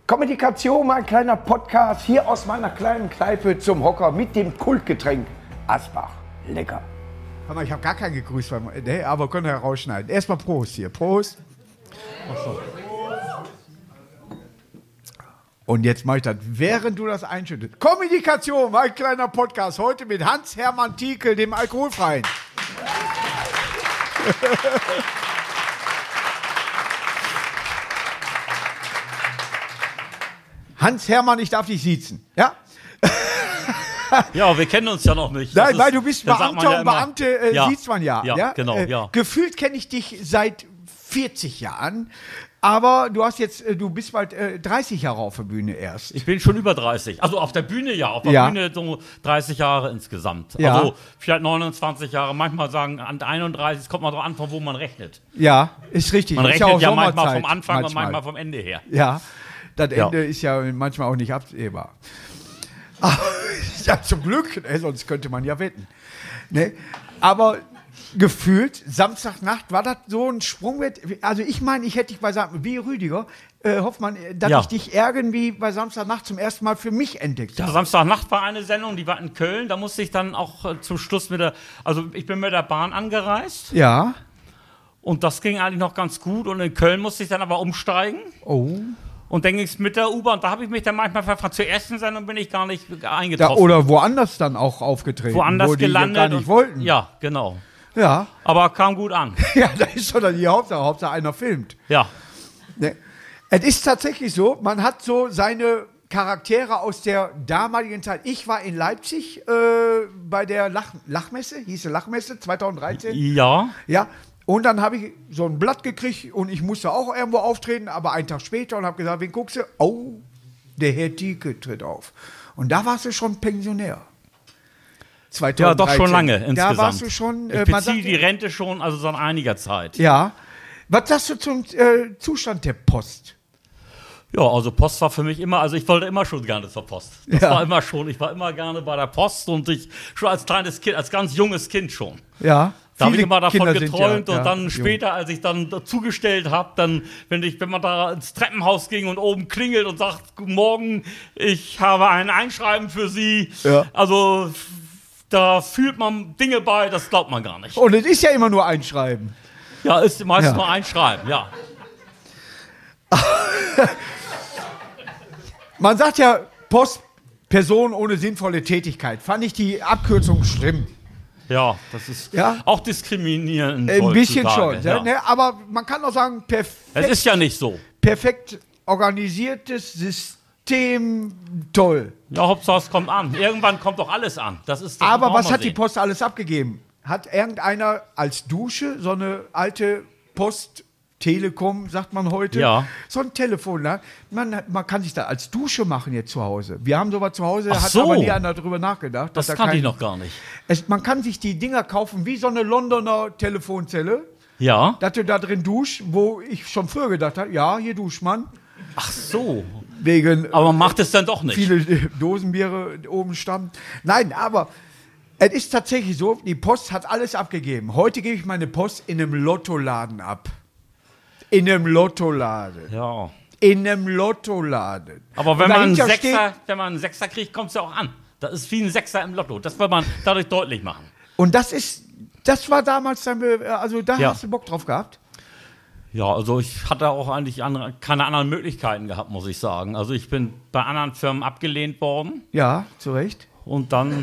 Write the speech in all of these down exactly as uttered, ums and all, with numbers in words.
Kommunikation, mein kleiner Podcast, hier aus meiner kleinen Kneipe zum Hocker mit dem Kultgetränk Asbach. Lecker. Hör mal, ich habe gar keinen gegrüßt, ne, aber können wir rausschneiden. Erstmal Prost hier. Prost. Ach so. Und jetzt mache ich das, während du das einschüttest. Kommunikation, mein kleiner Podcast, heute mit Hans-Hermann Tiekel, dem Alkoholfreien. Hans-Hermann, ich darf dich siezen, ja? Ja, wir kennen uns ja noch nicht. Nein, ist, weil du bist Beamter ja und Beamte äh, ja, sieht man ja. Ja, ja? genau, äh, ja. Gefühlt kenne ich dich seit vierzig Jahren, aber du hast jetzt, äh, du bist bald äh, dreißig Jahre auf der Bühne erst. Ich bin schon über dreißig. Also auf der Bühne ja, auf der Ja. Bühne so dreißig Jahre insgesamt. Ja. Also vielleicht neunundzwanzig Jahre, manchmal sagen an einunddreißig, es kommt mal drauf an, von wo man rechnet. Ja, ist richtig. Man ist rechnet ja, auch ja manchmal Sommerzeit, vom Anfang manchmal. und manchmal vom Ende her. Ja, das Ja. Ende ist ja manchmal auch nicht absehbar. Aber, ja, zum Glück, ne, sonst könnte man ja wetten. Ne? Aber gefühlt, Samstagnacht, war das so ein Sprungwert? Also ich meine, ich hätte dich bei Sam- wie Rüdiger, äh, Hoffmann, dass Ja. ich dich irgendwie bei Samstagnacht zum ersten Mal für mich entdeckt Ja, habe. Samstagnacht war eine Sendung, die war in Köln. Da musste ich dann auch äh, zum Schluss mit der, also ich bin mit der Bahn angereist Ja. und das ging eigentlich noch ganz gut. Und in Köln musste ich dann aber umsteigen. Oh. Und dann ging es mit der U-Bahn, da habe ich mich dann manchmal verfragt. Zur ersten Sendung bin ich gar nicht Ja, eingetroffen. oder woanders dann auch aufgetreten. Woanders wo die gelandet. gar nicht und- wollten. Ja, genau. Ja. Aber kam gut an. Ja, da ist doch dann die Hauptsache. Hauptsache einer filmt. Ja. Ne. Es ist tatsächlich so, man hat so seine Charaktere aus der damaligen Zeit. Ich war in Leipzig äh, bei der Lach Lachmesse, hieß sie Lachmesse, zweitausenddreizehn. Ja. Ja, und dann habe ich so ein Blatt gekriegt und ich musste auch irgendwo auftreten, aber einen Tag später und habe gesagt, wen guckst du? Oh, der Herr Dieke tritt auf. Und da warst du schon Pensionär. zweitausenddreizehn. Ja, doch schon lange insgesamt. Da warst du schon... Äh, Ich man beziehe sagt- die Rente schon, also seit einiger Zeit. Ja. Was sagst du zum äh, Zustand der Post? Ja, also Post war für mich immer, also ich wollte immer schon gerne zur Post. Das Ja. war immer schon, ich war immer gerne bei der Post und ich schon als kleines Kind, als ganz junges Kind schon. Ja. Da habe ich viele immer davon Kinder sind geträumt ja- und ja, dann jung. später, als ich dann zugestellt habe, dann, wenn ich, wenn man da ins Treppenhaus ging und oben klingelt und sagt, guten Morgen, ich habe ein Einschreiben für Sie. Ja. Also da fühlt man Dinge bei, das glaubt man gar nicht. Und es ist ja immer nur Einschreiben. Ja, ist meistens Ja. nur Einschreiben, ja. Man sagt ja Post, Person ohne sinnvolle Tätigkeit. Fand ich die Abkürzung schlimm. Ja, das ist Ja. auch diskriminierend. Ein bisschen heutzutage, schon. ja. Ja. Ne? Aber man kann auch sagen, perfekt, Es ist ja nicht so. perfekt organisiertes System, toll. Ja, Hauptsache es kommt an. Irgendwann kommt doch alles an. Das ist, das Aber muss man was auch mal hat die sehen. Post alles abgegeben? Hat irgendeiner als Dusche so eine alte Post, Telekom, sagt man heute, Ja. so ein Telefon, ne? man, man kann sich da als Dusche machen jetzt zu Hause. Wir haben sowas zu Hause, Ach hat so. aber nie einer darüber nachgedacht. Das dass da kannte ich kein- noch gar nicht. Es, man kann sich die Dinger kaufen wie so eine Londoner Telefonzelle, Ja. dass du da drin duschst, wo ich schon früher gedacht habe, ja, hier duscht man. Ach so. Wegen Aber man macht es dann doch nicht. viele äh, Dosenbiere oben stammen. Nein, aber es ist tatsächlich so, die Post hat alles abgegeben. Heute gebe ich meine Post in einem Lottoladen ab. In einem Lottoladen. Ja. In einem Lottoladen. Aber wenn Und man, einen dahinter Sechser, wenn man einen Sechser kriegt, kommt es ja auch an. Das ist wie ein Sechser im Lotto. Das will man dadurch deutlich machen. Und das ist, das war damals dann, äh, also da Ja. hast du Bock drauf gehabt. Ja, also ich hatte auch eigentlich andere, keine anderen Möglichkeiten gehabt, muss ich sagen. Also ich bin bei anderen Firmen abgelehnt worden Ja, zu Recht. und dann...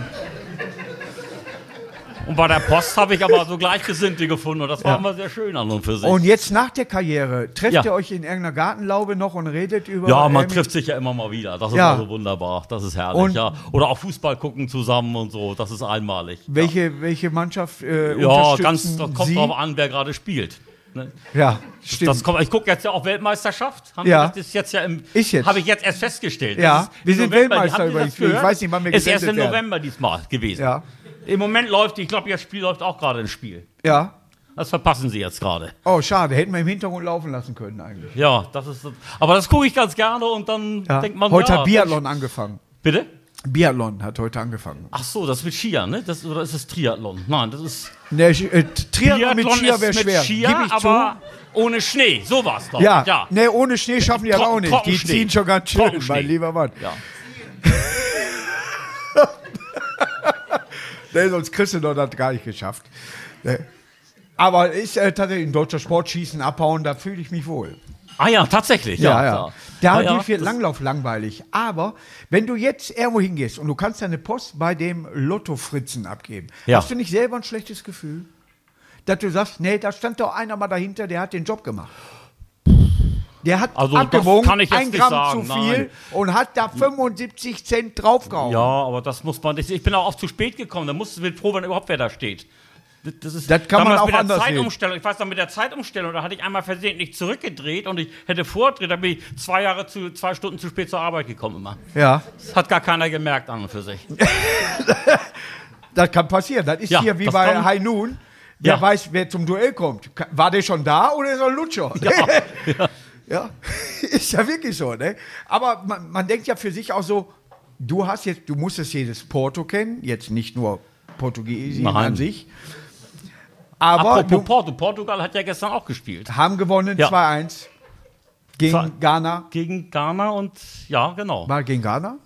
Und bei der Post habe ich aber so Gleichgesinnte gefunden und das war Ja. immer sehr schön an und für sich. Und jetzt nach der Karriere, trefft Ja. ihr euch in irgendeiner Gartenlaube noch und redet über... Ja, man irgendwie- trifft sich ja immer mal wieder. Das ist Ja. also wunderbar. Das ist herrlich, Und- ja. Oder auch Fußball gucken zusammen und so. Das ist einmalig. Welche, welche Mannschaft äh, Ja, unterstützen ganz, das kommt Sie? drauf an, wer gerade spielt. Ne? Ja, stimmt. Das kommt, ich gucke jetzt ja auch Weltmeisterschaft. Haben Ja. wir das ist jetzt ja im, Ist jetzt. Habe ich jetzt erst festgestellt. Ja, Das ist wir im sind November. Weltmeister Haben Sie das übrigens. Ich gehört? weiß nicht, wann wir Ist erst gesendet im werden. November diesmal gewesen. Ja, Im Moment läuft, ich glaube, Ihr Spiel läuft auch gerade ein Spiel. ja. Das verpassen Sie jetzt gerade. Oh, schade. Hätten wir im Hintergrund laufen lassen können eigentlich. Ja, das ist. Aber das gucke ich ganz gerne und dann Ja. denkt man. Heute ja, hat Biathlon angefangen. Bitte? Biathlon hat heute angefangen. Ach so, das mit Skiern, ne? Das, oder ist es Triathlon? Nein, das ist. Ne, äh, Triathlon mit Biathlon Skier ist wäre mit schwer. Skier, Gib ich aber Ohne Schnee, sowas doch. Ja, ja. nee, ohne Schnee schaffen die das Trocken- auch nicht. Die Trockenschnee. ziehen schon ganz schön, Trockenschnee. mein lieber Mann. Ja. Nee, sonst kriegst du doch das gar nicht geschafft. Nee. Aber ist äh, tatsächlich ein deutscher Sportschießen, abhauen, da fühle ich mich wohl. Ah ja, tatsächlich. Ja, Ja, ja. ja. Da Ja, wird ja, Langlauf langweilig. Aber wenn du jetzt irgendwo hingehst und du kannst deine Post bei dem Lotto-Fritzen abgeben, Ja. hast du nicht selber ein schlechtes Gefühl? Dass du sagst, nee, da stand doch einer mal dahinter, der hat den Job gemacht. Der hat Also, das abgewogen, kann ich jetzt ein nicht Gramm sagen, zu viel nein. und hat da fünfundsiebzig Cent draufgehauen. Ja, aber das muss man nicht. Ich bin auch oft zu spät gekommen. Da musst du mit froh, wenn überhaupt wer da steht. Das, ist, Das kann man damals auch mit der anders sehen. Zeitumstellung. Ich weiß noch, mit der Zeitumstellung, da hatte ich einmal versehentlich zurückgedreht und ich hätte vordreht, da bin ich zwei Jahre zu, zwei Stunden zu spät zur Arbeit gekommen immer. Ja, Das hat gar keiner gemerkt an und für sich. das kann passieren. Das ist Ja, hier wie das bei kann- High Noon. Wer Ja. weiß, wer zum Duell kommt. Ka- War der schon da oder ist er ein Lutscher? Ja, ja. Ja, ist ja wirklich so, ne? Aber man, man denkt ja für sich auch so, du hast jetzt, du musstest jedes Porto kennen, jetzt nicht nur Portugiesien Nein. an sich. Aber Apropos du Porto, Portugal hat ja gestern auch gespielt. haben gewonnen Ja. zwei eins gegen Zwei- Ghana. Gegen Ghana und, ja, genau. War gegen Ghana?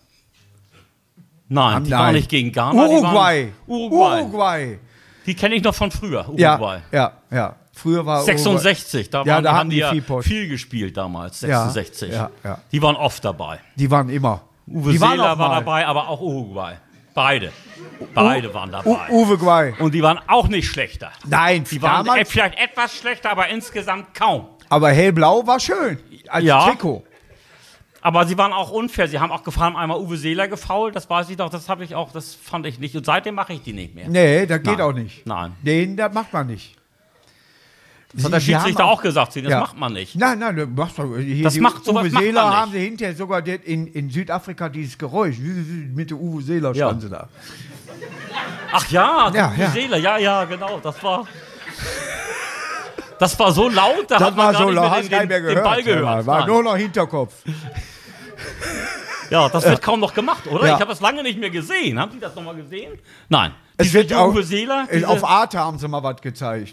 Nein, die Nein. waren nicht gegen Ghana. Uruguay. Die waren Uruguay. Uruguay. Die kenne ich noch von früher, Ja, Uruguay. ja, ja. Früher war sechsundsechzig, da, Ja, waren, da haben hatten die die ja viel Post. viel gespielt damals, Ja, sechsundsechzig. ja, ja. Die waren oft dabei. Die waren immer. Uwe die waren Seeler auch war mal. dabei, aber auch Uruguay. Beide. Beide waren dabei. U Uruguay. Und die waren auch nicht schlechter. Nein, Die waren damals, e- vielleicht etwas schlechter, aber insgesamt kaum. aber hellblau war schön. Als Ja. Trikot. Aber sie waren auch unfair. Sie haben auch gefahren, einmal Uwe Seeler gefault, das weiß ich doch, das habe ich auch, das fand ich nicht. Und seitdem mache ich die nicht mehr. Nee, das geht Nein. auch nicht. Nein. Den, das macht man nicht. Das hat der Sie- sie Schiedsrichter haben auch gesagt, das Ja. macht man nicht. Nein, nein, das macht doch- hier Das die macht- sowas Uwe macht Seeler man nicht. haben sie hinterher sogar den- in, in Südafrika dieses Geräusch. Mit der Uwe Seeler Ja. standen sie da. Ach ja, Ja, Uwe ja. Seeler, ja, ja, genau, das war... Das war so laut, da Das hat man war gar so nicht laut, mehr hast den, du gar nicht mehr den, den gehört. Ball gehört. War Nein. nur noch Hinterkopf. Ja, das wird kaum noch gemacht, oder? Ja. Ich habe das lange nicht mehr gesehen. Haben Sie das noch mal gesehen? Nein. Es Diese- wird die auch, Uwe Seeler, äh, diese- auf Arte haben sie mal was gezeigt.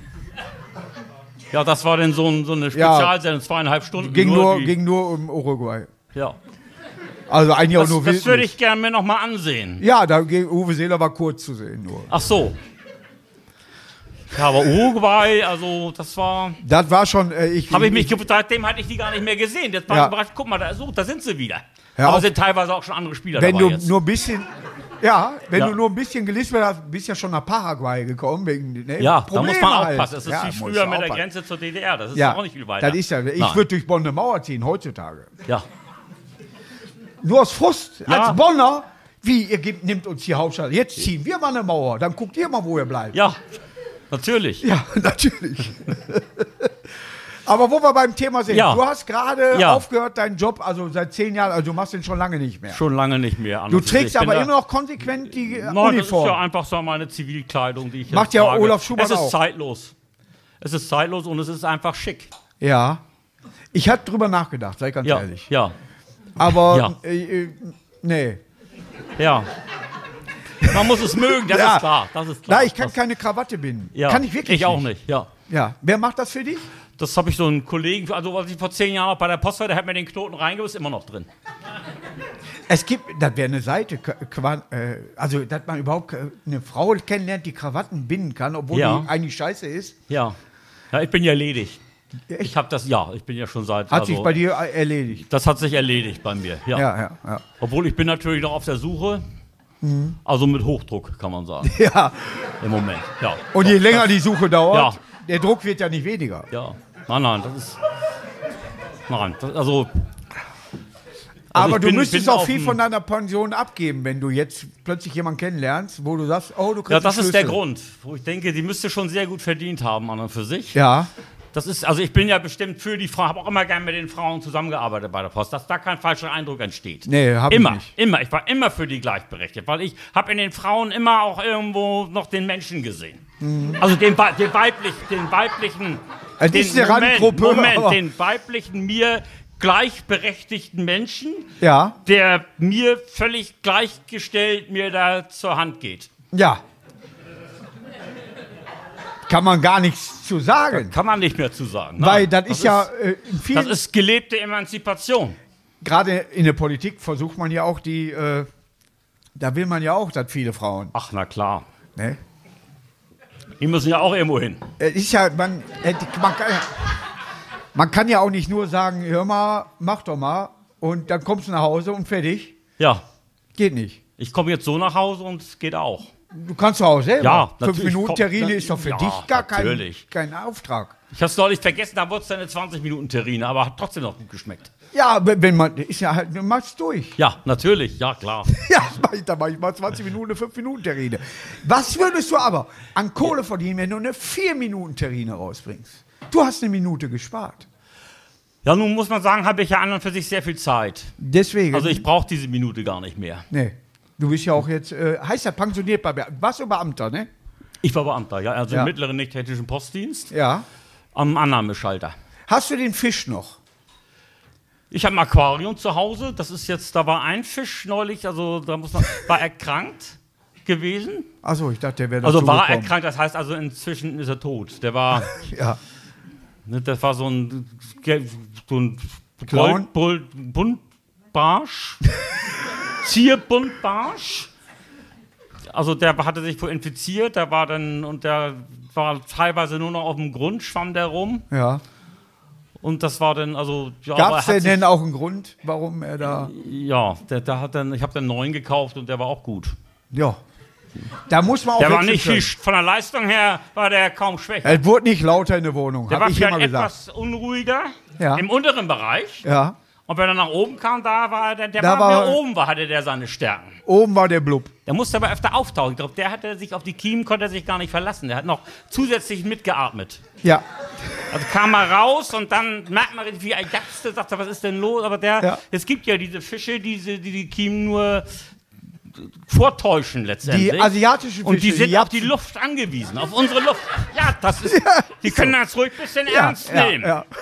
ja, das war dann so, ein, so eine Spezialsendung, zweieinhalb Stunden. Ging nur, die- ging nur um Uruguay. ja. Also eigentlich auch Das, nur das würde Wildnis. ich gerne mir noch mal ansehen. Ja, da ging, Uwe Seeler war kurz zu sehen nur. Ach so. Ja, aber Uruguay, also das war... Das war schon, äh, ich, Habe ich mich, ge- seitdem hatte ich die gar nicht mehr gesehen. Jetzt war Ja. ich überrascht, guck mal, da, so, da sind sie wieder. Hör aber auf. sind teilweise auch schon andere Spieler wenn dabei du jetzt. nur ein bisschen, ja, wenn Ja. du nur ein bisschen gelispelt hast, bist ja schon nach Paraguay gekommen. Wegen, ne, Ja, da Probleme muss man halt. aufpassen. Es ist Ja, wie musst früher du mit der aufpassen. Grenze zur D D R. Das ist Ja, auch nicht viel weiter. das ist ja, ich Nein. würde durch Bonn eine Mauer ziehen heutzutage. Ja. Nur aus Frust, Ja. als Bonner, wie, ihr gebt, nimmt uns die Hauptstadt, jetzt ziehen wir mal eine Mauer, dann guckt ihr mal, wo ihr bleibt. Ja, natürlich. Ja, natürlich. Aber wo wir beim Thema sind, Ja. du hast gerade Ja. aufgehört, deinen Job, also seit zehn Jahren, also du machst den schon lange nicht mehr. Schon lange nicht mehr. Du trägst aber immer noch konsequent die äh, Nein, das ist Uniform. ja einfach so meine Zivilkleidung, die ich Macht jetzt ja trage. Olaf Schubert Es ist auch. zeitlos. Es ist zeitlos und es ist einfach schick. Ja. Ich hatte drüber nachgedacht, sei ganz Ja, ehrlich. ja, Aber, Ja. äh, äh, nee. ja. Man muss es mögen, das Ja. ist klar. Das ist klar. Na, ich kann das, keine Krawatte binden. ja. Kann ich wirklich Ich auch nicht, ja. Ja. Wer macht das für dich? Das habe ich so einen Kollegen, also was ich vor zehn Jahren noch bei der Post war, der hat mir den Knoten reingewiss, immer noch drin. Es gibt, das wäre eine Seite, K- Qua- äh, also, dass man überhaupt äh, eine Frau kennenlernt, die Krawatten binden kann, obwohl Ja. die eigentlich scheiße ist. Ja. Ja, ich bin ja ledig. Echt? Ich habe das, ja, ich bin ja schon seit. Hat also, sich bei dir äh, erledigt. Das hat sich erledigt bei mir, ja. Ja, ja, ja. Obwohl ich bin natürlich noch auf der Suche. Also mit Hochdruck, kann man sagen, Ja, im Moment. Ja. und je länger die Suche dauert, Ja. der Druck wird ja nicht weniger. Ja. Nein, nein, das ist. Nein, das, also. Aber Also ich du bin- müsstest bin auch auf viel dem- von deiner Pension abgeben, wenn du jetzt plötzlich jemanden kennenlernst, wo du sagst, oh, du kriegst Ja, das einen ist der Schlüssel. Grund, wo ich denke, die müsste schon sehr gut verdient haben an und für sich. Ja, Das ist, also ich bin ja bestimmt für die Frau, habe auch immer gerne mit den Frauen zusammengearbeitet bei der Post, dass da kein falscher Eindruck entsteht. nee, hab ich Immer, nicht. immer. Ich war immer für die gleichberechtigt, weil ich habe in den Frauen immer auch irgendwo noch den Menschen gesehen. Also den, wei- den, weiblich, den weiblichen, Es den, ist eine Randgruppe, Moment, aber- den weiblichen, mir gleichberechtigten Menschen, Ja, der mir völlig gleichgestellt mir da zur Hand geht. ja. Kann man gar nichts zu sagen. Kann man nicht mehr zu sagen. Weil Nein, das, ist ja äh, in Das vielen, ist gelebte Emanzipation. gerade in der Politik versucht man ja auch die, äh, da will man ja auch, dass viele Frauen, Ach, na klar. ne? Die müssen ja auch irgendwo hin. Es ist ja, man, äh, man, kann ja, man kann ja auch nicht nur sagen, hör mal, mach doch mal und dann kommst du nach Hause und fertig. Ja, Geht nicht. ich komme jetzt so nach Hause und es geht auch. Du kannst doch auch selber. Ja, Fünf natürlich. Minuten Komm, Terrine na- ist doch für ja, dich gar kein, natürlich. kein Auftrag. Ich habe es neulich vergessen, da wurde es eine zwanzig Minuten Terrine, aber hat trotzdem noch gut geschmeckt. Ja, aber wenn man, ist ja halt, du machst durch. Ja, natürlich, ja klar. Ja, das mach ich, da mach ich mal zwanzig Minuten, eine fünf Minuten Terrine. Was würdest du aber an Kohle verdienen, wenn du eine vier Minuten Terrine rausbringst? Du hast eine Minute gespart. Ja, nun muss man sagen, habe ich ja an und für sich sehr viel Zeit. Deswegen. Also ich brauche diese Minute gar nicht mehr. Nee. Du bist ja auch jetzt, äh, heißt ja pensioniert bei Beamten. Warst du Beamter, ne? Ich war Beamter, ja, also Ja. im mittleren nicht-technischen Postdienst Ja. am Annahmeschalter. Hast du den Fisch noch? Ich habe ein Aquarium zu Hause, das ist jetzt, da war ein Fisch neulich, also da muss man, war erkrankt gewesen. Achso, ich dachte, der wäre Also war dazugekommen. erkrankt, das heißt also inzwischen ist er tot. Der war, Ja. ne, das war so ein, so ein Clown? Gold, Buntbarsch, Zierbuntbarsch. Also der hatte sich wohl infiziert, der war dann, und der war teilweise nur noch auf dem Grund, schwamm der rum. Ja. Und das war dann, also, ja, Gab aber es er hat denn, sich- denn auch einen Grund, warum er da. Ja, der, der hat dann, ich habe dann einen neuen gekauft und der war auch gut. Ja. Da muss man auch. Der war wechseln nicht viel, können. von der Leistung her war der kaum schwächer. Es wurde nicht lauter in der Wohnung, Der habe war ich immer vielleicht gesagt. etwas unruhiger Ja. im unteren Bereich. Ja. Und wenn er nach oben kam, da war der, der Da war, war- mehr oben war, hatte der seine Stärken. Oben war der Blub. Der musste aber öfter auftauchen. Ich glaube, der hatte sich auf die Kiemen, konnte er sich gar nicht verlassen. Der hat noch zusätzlich mitgeatmet. Ja. Also kam er raus und dann merkt man, wie er japste, sagt er, was ist denn los? Aber der, Ja. es gibt ja diese Fische, diese, die die Kiemen nur vortäuschen letztendlich. Die asiatischen Und die Fische, sind die auf die Luft angewiesen, auf unsere Luft. Ja, das ist, die können das ruhig ein bisschen Ja, ernst ja, nehmen. ja.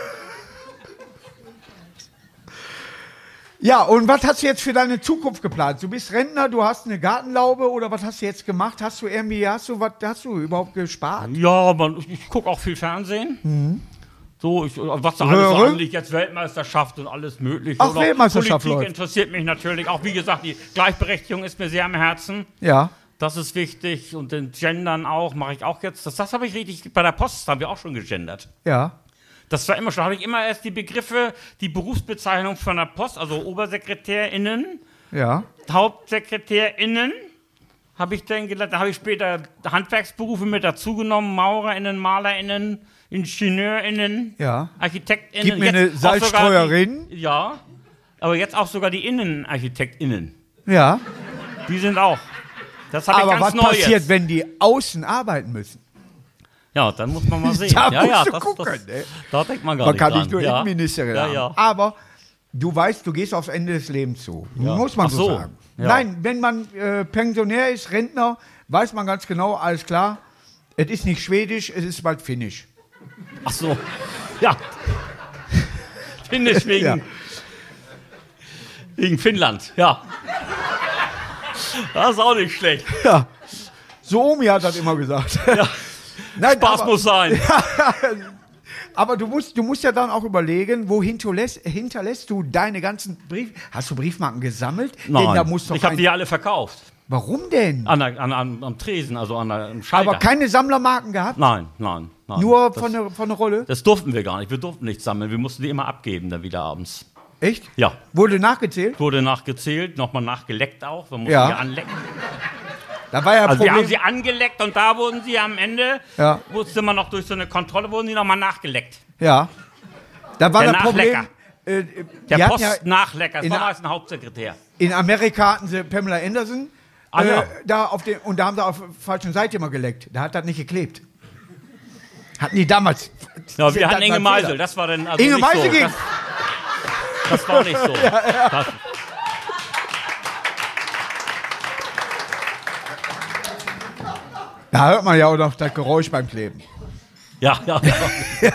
Ja, und was hast du jetzt für deine Zukunft geplant? Du bist Rentner, du hast eine Gartenlaube oder was hast du jetzt gemacht? Hast du irgendwie, hast du was, hast du überhaupt gespart? Ja, man, ich, ich gucke auch viel Fernsehen. So, ich, was da alles so Röhre? anliegt, jetzt Weltmeisterschaft und alles mögliche. Ach, Und auch Weltmeisterschaft Politik läuft. interessiert mich natürlich. Auch wie gesagt, die Gleichberechtigung ist mir sehr am Herzen. Ja. Das ist wichtig. Und den Gendern auch, mache ich auch jetzt. Das, das habe ich richtig, bei der Post haben wir auch schon gegendert. Ja. Das war immer schon, habe ich immer erst die Begriffe, die Berufsbezeichnung von der Post, also ObersekretärInnen, Ja. HauptsekretärInnen, habe ich dann gelernt. Da habe ich später Handwerksberufe mit dazugenommen, MaurerInnen, MalerInnen, IngenieurInnen, Ja. ArchitektInnen. Gib mir Jetzt eine auch sogar Salzstreuerin. Die, ja, aber jetzt auch sogar die InnenarchitektInnen. Ja. Die sind auch. Das habe ich Aber ganz was neu passiert, jetzt. wenn die außen arbeiten müssen? Ja, dann muss man mal sehen. Da ja, musst ja, du das, gucken, das, ne? da denkt man gar Man nicht kann dran. nicht nur ja. Innenministerin ja, haben. ja. Aber du weißt, du gehst aufs Ende des Lebens zu. Ja. Muss man Ach so so. sagen. Ja. Nein, wenn man äh, Pensionär ist, Rentner, weiß man ganz genau, alles klar, es ist nicht Schwedisch, es ist bald Finnisch. Ach so. Ja. Finnisch wegen, Ja. wegen Finnland, ja. Das ist auch nicht schlecht. Ja. So Omi hat das immer gesagt. Ja. Nein, Spaß aber, muss sein. aber du musst, du musst ja dann auch überlegen, wo hinterlässt, hinterlässt du deine ganzen Briefe. Hast du Briefmarken gesammelt? Nein, Denn da muss doch ich habe ein- die alle verkauft. Warum denn? An der, an, an, am Tresen, also an der, am Schalter. Aber keine Sammlermarken gehabt? Nein, nein, nein. Nur das, von der, von der Rolle? das durften wir gar nicht. Wir durften nicht sammeln. Wir mussten die immer abgeben dann wieder abends. Echt? Ja. Wurde nachgezählt? Wurde nachgezählt, nochmal nachgeleckt auch. Wir mussten Ja. die anlecken. Da war ja Also wir haben Problem. sie angeleckt und da wurden sie am Ende, Ja. musste man noch durch so eine Kontrolle, wurden sie nochmal nachgeleckt. Ja. Da war Der das Problem. Nachlecker. Äh, Der die hatten ja, Postnachlecker, das in war der- meist ein Hauptsekretär. in Amerika hatten sie Pamela Anderson. Ah, äh, ja. da auf den, und da haben sie auf der falschen Seite immer geleckt. Da hat das nicht geklebt. Hatten die damals. Ja, Sie- wir das hatten war Inge ein Meisel, Fehler. das war dann also Inge nicht Meisel so. ging. Das, das war nicht so. Das, Da hört man ja auch noch das Geräusch beim Kleben. ja, ja, ja.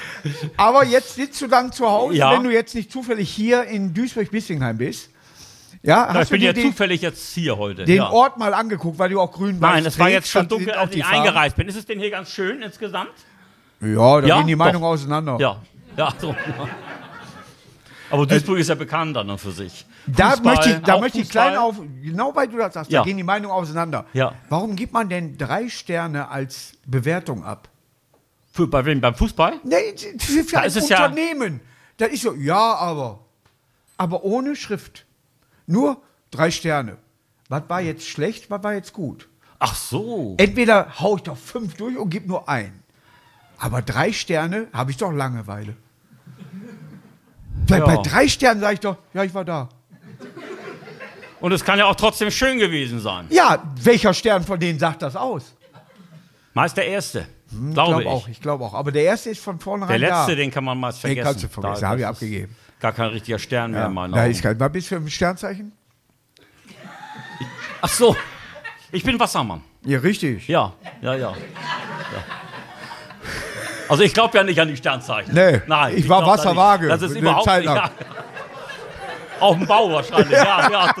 Aber jetzt sitzt du dann zu Hause, Ja. wenn du jetzt nicht zufällig hier in Duisburg-Bissingheim bist. Ja, Ja, hast ich bin du ja dir den, zufällig jetzt hier heute. den ja. Ort mal angeguckt, weil du auch grün Nein, es war trägst, jetzt schon dann dunkel, sind auch als die ich Farben. eingereist bin. Ist es denn hier ganz schön insgesamt? Ja, da Ja, gehen die Meinungen doch. auseinander. Ja. Ja, so. Aber Duisburg ist ja bekannt dann für sich. Da Fußball, möchte ich, da auch möchte ich Fußball. klein auf, genau weil du das sagst, Ja. da gehen die Meinungen auseinander. Ja. Warum gibt man denn drei Sterne als Bewertung ab? Für, bei wem? Beim Fußball? Nee, für, für Da ein ist es ja- Unternehmen. Da ist so, ja, aber. Aber ohne Schrift. Nur drei Sterne. Was war jetzt schlecht, was war jetzt gut? Ach so. Entweder hau ich doch fünf durch und gib nur ein. Aber drei Sterne habe ich doch Langeweile. Bei, Ja. bei drei Sternen sage ich doch, ja, ich war da. Und es kann ja auch trotzdem schön gewesen sein. Ja, welcher Stern von denen sagt das aus? Meist der erste, Ich glaube glaube ich. auch, ich glaube auch. Aber der erste ist von vornherein Der letzte, da. den kann man meist Den vergessen. kannst du vergessen, Da- habe ich das ist abgegeben. Gar kein richtiger Stern mehr Ja, in meinen da Augen. ist kein, was bist du für ein Sternzeichen? Ach so. Ich bin Wassermann. Ja, richtig. Ja, ja, ja. ja. Also ich glaube ja nicht an die Sternzeichen. Nee, Nein, ich war glaub da nicht. Wasserwaage, Das ist eine überhaupt Zeit nicht. lang. Ja. Auf dem Bau wahrscheinlich. Ja, ja.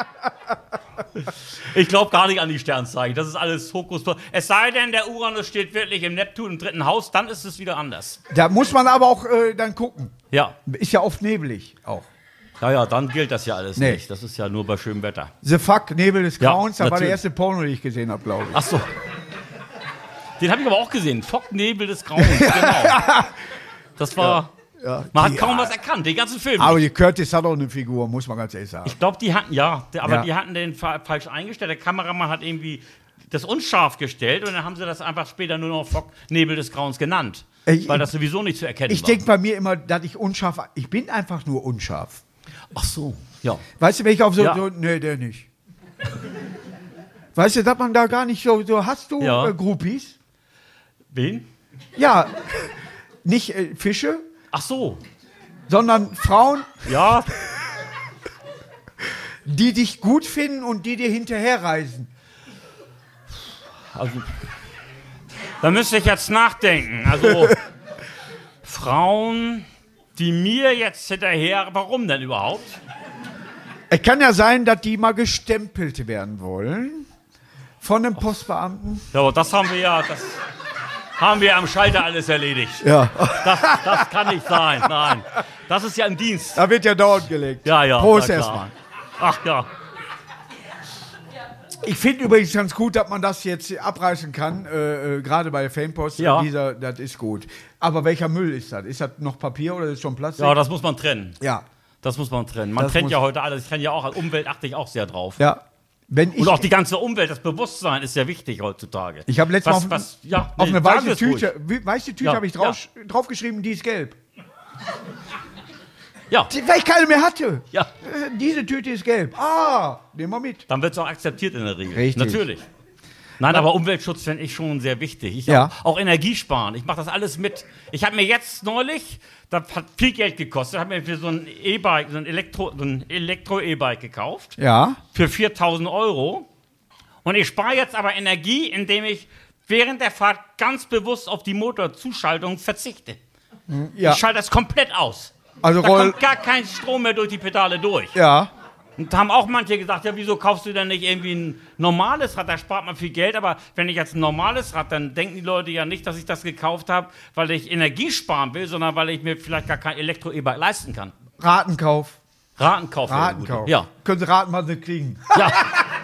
Ich glaube gar nicht an die Sternzeichen. Das ist alles Hokus. Es sei denn, der Uranus steht wirklich im Neptun im dritten Haus, dann ist es wieder anders. Da muss man aber auch äh, dann gucken. Ja, Ist ja oft nebelig auch. ja, ja, dann gilt das ja alles Nee. nicht. Das ist ja nur bei schönem Wetter. The Fuck, Nebel des Ja, Grauens, das war der natürlich. erste Porno, den ich gesehen habe, glaube ich. Ach so. Den habe ich aber auch gesehen. Focknebel des Grauens, genau. Das war. Ja, Man hat die- kaum was erkannt, den ganzen Film. Aber die Curtis hat auch eine Figur, muss man ganz ehrlich sagen. Ich glaube, die hatten, ja, der, aber Ja. die hatten den fa falsch eingestellt. Der Kameramann hat irgendwie das unscharf gestellt und dann haben sie das einfach später nur noch Focknebel des Grauens genannt. Ich- weil das sowieso nicht zu erkennen Ich war. denke bei mir immer, dass ich unscharf, ich bin einfach nur unscharf. Ach so, ja. Weißt du, wenn ich auf so, Ja. so nee, der nicht. Weißt du, dass man da gar nicht so, so hast du Ja. äh, Groupies? Wen? Ja, nicht äh, Fische, Ach so, sondern Frauen, ja. die dich gut finden und die dir hinterherreisen. Also, da müsste ich jetzt nachdenken. Also, Frauen, die mir jetzt hinterher, warum denn überhaupt? Es kann ja sein, dass die mal gestempelt werden wollen von einem Postbeamten. Ja, aber das haben wir ja, das haben wir am Schalter alles erledigt. Ja. Das, das kann nicht sein, nein. Das ist ja im Dienst. Da wird ja dauernd gelegt. Ja, ja. Prost na erstmal. klar. Ach ja. Ich finde übrigens ganz gut, dass man das jetzt abreißen kann, äh, äh, gerade bei der Famepost. Ja. Dieser, das ist gut. Aber welcher Müll ist das? Ist das noch Papier oder ist es schon Plastik? Ja, das muss man trennen. ja. Das muss man trennen. Man Das trennt muss- ja heute alles. Ich trenne ja auch, an Umwelt achte ich auch sehr drauf. Ja. Wenn ich, Und auch die ganze Umwelt, das Bewusstsein ist sehr wichtig heutzutage. ich habe letztes was, Mal auf, was, ja, auf nee, eine sagen weiße Sie es ruhig. Tüte, wie- weiße Tüte Ja, habe ich drauf, draufgeschrieben, die ist gelb. Ja, Die, weil ich keine mehr hatte. ja. Äh, Diese Tüte ist gelb. Ah, nehmen wir mit. Dann wird es auch akzeptiert in der Regel. Richtig. Natürlich. Nein, aber Umweltschutz finde ich schon sehr wichtig. Ich Ja. auch, auch Energiesparen. Ich mache das alles mit. Ich habe mir jetzt neulich, das hat viel Geld gekostet, habe mir für so ein E-Bike, so ein Elektro, so ein Elektro-E-Bike gekauft. Ja. Für viertausend Euro. Und ich spare jetzt aber Energie, indem ich während der Fahrt ganz bewusst auf die Motorzuschaltung verzichte. Ja. Ich schalte das komplett aus. Also Da Roll. kommt gar kein Strom mehr durch die Pedale durch. Ja. Und da haben auch manche gesagt, ja, wieso kaufst du denn nicht irgendwie ein normales Rad? Da spart man viel Geld, aber wenn ich jetzt ein normales Rad, dann denken die Leute ja nicht, dass ich das gekauft habe, weil ich Energie sparen will, sondern weil ich mir vielleicht gar kein Elektro-E-Bike leisten kann. Ratenkauf. Ratenkauf. wäre eine Ratenkauf. gute- Ja. Können Sie raten, was Sie kriegen? ja.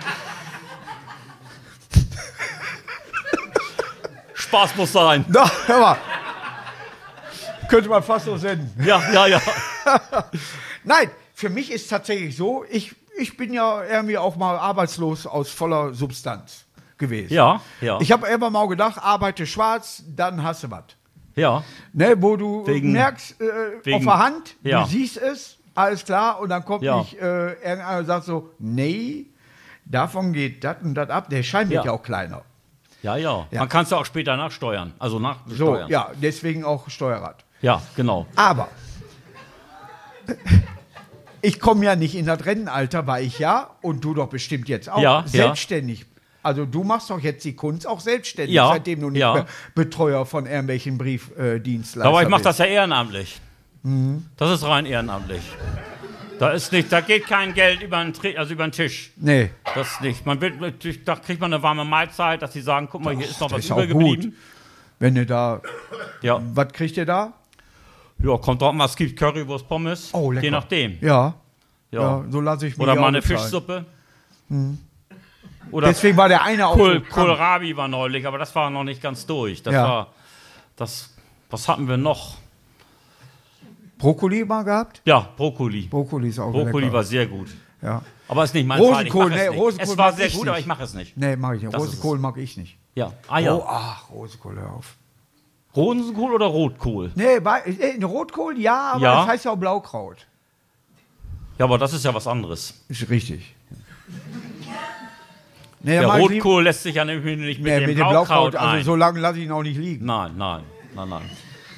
Spaß muss sein. Na, hör mal. Könnte man fast so senden. Ja, ja, ja. Nein, für mich ist tatsächlich so, ich, ich bin ja irgendwie auch mal arbeitslos aus voller Substanz gewesen. Ja, ja. Ich habe immer mal gedacht, arbeite schwarz, dann hast du was. Ja, Ne, wo du Wegen- merkst, äh, wegen- auf der Hand, ja. du siehst es, alles klar, und dann kommt Ja. nicht äh, irgendeiner und sagt so, nee, davon geht das und das ab. Der Schein wird Ja. ja auch kleiner. ja, ja. Ja. Man kann es ja auch später nachsteuern. Also So, nachsteuern. ja, deswegen auch Steuerrad. Ja, genau. Aber ich komme ja nicht in das Rennenalter, weil ich ja, und du doch bestimmt jetzt auch, Ja, ja. selbstständig. Also du machst doch jetzt die Kunst auch selbstständig, Ja, seitdem du nicht ja. mehr Betreuer von irgendwelchen Briefdienstleistern Aber ich mache das bist. ja ehrenamtlich. Mhm. Das ist rein ehrenamtlich. Da ist nicht, da geht kein Geld über den, Tri- also über den Tisch. Nee. Das nicht. Man wird, natürlich- da kriegt man eine warme Mahlzeit, dass sie sagen, guck mal, hier ist noch Das was ist auch übergeblieben. gut. Wenn ihr da, Ja. was kriegt ihr da? ja, kommt drauf an, was gibt, Currywurst, Pommes, Oh, lecker. je nachdem. Ja. Ja. Ja, so lasse ich mich Oder auch mal eine bezahlen. Fischsuppe. Oder Deswegen war der eine auch Kohl, so krank. Kohlrabi war neulich, aber das war noch nicht ganz durch. Das Ja. war, das, was hatten wir noch? Brokkoli mal gehabt? Ja, Brokkoli. Brokkoli ist auch Brokkoli lecker. war sehr gut. Ja. Aber ist nicht mein Rosenkohl, Fall. Ich mach nee, es nicht. Rosenkohl Es war mag sehr ich gut, nicht. aber ich mache es nicht. Nee, mag ich nicht. Das ist Rosenkohl mag ich nicht. Ja. Ah ja. Oh, ach, Rosenkohl, hör auf. Rosenkohl oder Rotkohl? Nee, bei, äh, Rotkohl, ja, aber Ja. das heißt ja auch Blaukraut. Ja, aber das ist ja was anderes. Ist richtig. Nee, Der mag ich lieb- Rotkohl lässt sich ja nämlich nicht mit Nee, dem mit dem Blaukraut, Blaukraut, ein. also so lange lasse ich ihn auch nicht liegen. Nein, nein, nein, nein.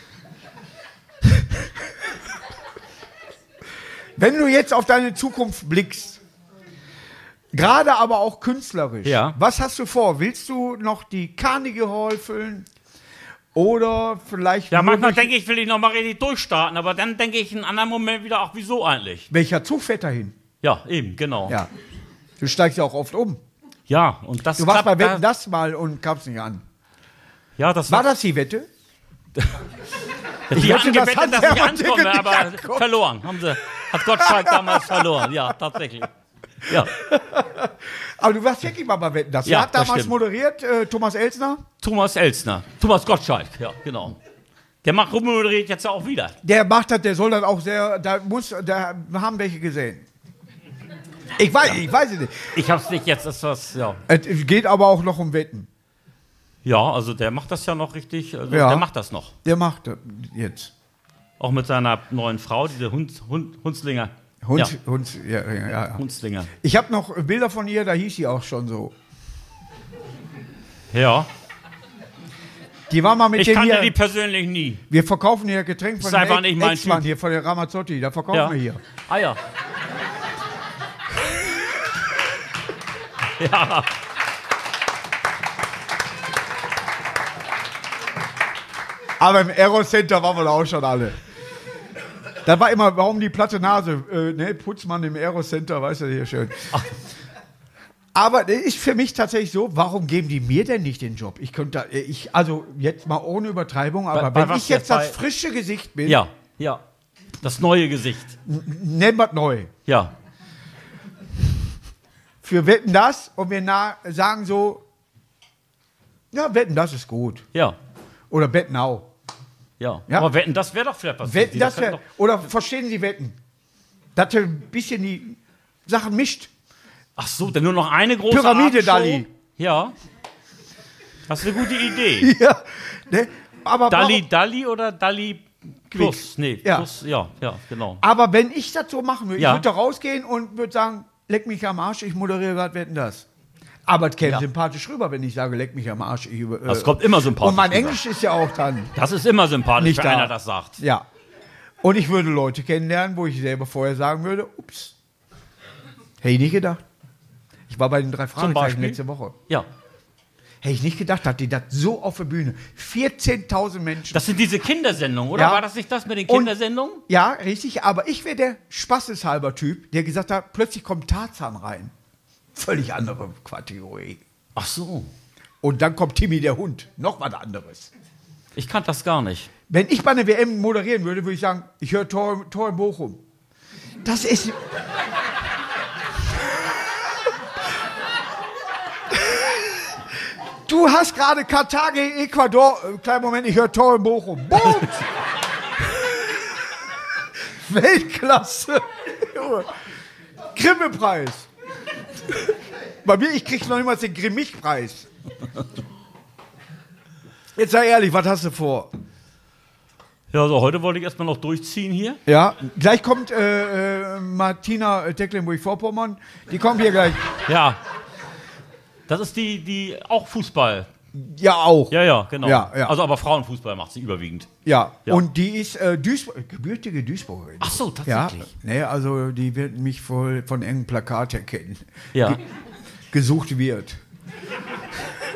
Wenn du jetzt auf deine Zukunft blickst, gerade aber auch künstlerisch, Ja. was hast du vor? Willst du noch die Carnegie Hall füllen? Oder vielleicht. Ja, nur manchmal durch- denke ich, will ich noch mal richtig durchstarten, aber dann denke ich in einem anderen Moment wieder, ach, wieso eigentlich? Welcher Zug fährt dahin? Ja, eben, genau. Ja. Du steigst ja auch oft um. Ja, und das Du warst bei klappt Wetten da- das mal und kamst nicht an. Ja, das War das die Wette? Die Wette, hatten das gewettet, hat dass der ich Artikel ankomme, nicht aber ankommt. verloren. Haben sie, hat Gottschalk damals verloren. Ja, tatsächlich. Ja, Aber du warst wirklich mal bei Wetten das. Ja, Wer hat das damals stimmt. moderiert? Äh, Thomas Elsner? Thomas Elsner. Thomas Gottschalk, ja, genau. Der macht rummoderiert jetzt ja auch wieder. Der macht das, der soll das auch sehr. Da muss, da haben welche gesehen. Ich weiß, ich weiß es nicht. Ich hab's nicht jetzt, ist was, ja. Es geht aber auch noch um Wetten. Ja, also der macht das ja noch richtig, also Ja. der macht das noch. Der macht das jetzt. Auch mit seiner neuen Frau, diese Hund, Hund, Hundslinger. Hund, Ja, Hund, ja, ja, ja. Hundslinger. Ich habe noch Bilder von ihr, da hieß sie auch schon so. Ja, Die war mal mit ich dem kannte hier. die persönlich nie. Wir verkaufen hier Getränk von Ist einfach dem nicht mein Ex-Mann Typ. hier, von der Ramazzotti. Da verkaufen Ja. wir hier. Ah ja. Ja, Aber im Aero-Center waren wir da auch schon alle. Da war immer, warum die platte Nase? Äh, ne, Putzmann im Aero-Center, weißt du, hier schön. Aber das ist für mich tatsächlich so, warum geben die mir denn nicht den Job? Ich könnte, da- ich, also jetzt mal ohne Übertreibung, aber Bei- bei wenn was ich jetzt jetzt? das Bei- frische Gesicht bin, ja, ja. Das neue Gesicht. nennen wir es neu. Ja. Für Wetten das und wir na, sagen so, ja, Wetten das ist gut. Ja, Oder Wetten auch. ja. Ja. Aber wetten, das wäre doch vielleicht was. für Wetten Sie. das könnte wär, oder verstehen Sie Wetten? Dass er ein bisschen die Sachen mischt. doch- Ach so, denn nur noch eine große Pyramide, Abendshow? Dalli. Ja. Das ist eine gute Idee. Ja, ne? Aber, Dalli, warum- Dalli oder Dalli Plus? Nee, Ja. Plus, ja, ja, genau. aber wenn ich das so machen würde, Ja. ich würde da rausgehen und würde sagen, leck mich am Arsch, ich moderiere gerade Wetten das. Aber es käme Ja. sympathisch rüber, wenn ich sage, leck mich am Arsch. Ich, äh, Das kommt immer sympathisch Und mein rüber. Englisch ist ja auch dann. Das ist immer sympathisch, Nicht wenn da. einer das sagt. Ja. Und ich würde Leute kennenlernen, wo ich selber vorher sagen würde, ups. Hätte ich nicht gedacht. Ich war bei den drei Fragezeichen Beispiel? letzte Woche. Ja. Hätte ich nicht gedacht, dass die das so auf der Bühne. vierzehntausend Menschen. Das sind diese Kindersendungen, oder? Ja. War das nicht das mit den Und- Kindersendungen? Ja, richtig, aber ich wäre der spaßeshalber Typ, der gesagt hat, plötzlich kommt Tarzan rein. Völlig andere Kategorie. Ach so. Und dann kommt Timmy der Hund. Noch was anderes. Ich kannte das gar nicht. Wenn ich bei einer W M moderieren würde, würde ich sagen, ich höre Tor, Tor in Bochum. Das ist... Du hast gerade Katar gegen Ecuador. Äh, Kleinen Moment, ich höre Tor in Bochum. Boom! Weltklasse. Junge. Grimme-Preis. Bei mir, ich krieg noch niemals den Grimmig-Preis. Jetzt sei ehrlich, was hast du vor? Ja, also heute wollte ich erstmal noch durchziehen hier. Ja, gleich kommt äh, äh, Martina Tecklenburg-Vorpommern. Die kommt hier gleich. Ja. Das ist die, die auch Fußball. Ja, auch. Ja, ja, genau. Ja, ja. Also aber Frauenfußball macht sie überwiegend. Ja. Ja. Und die ist äh, Duisburg, gebürtige Duisburgerin. Ach so, Ja, tatsächlich. nee, also die wird mich voll von engen Plakat erkennen. Ja. Gesucht wird.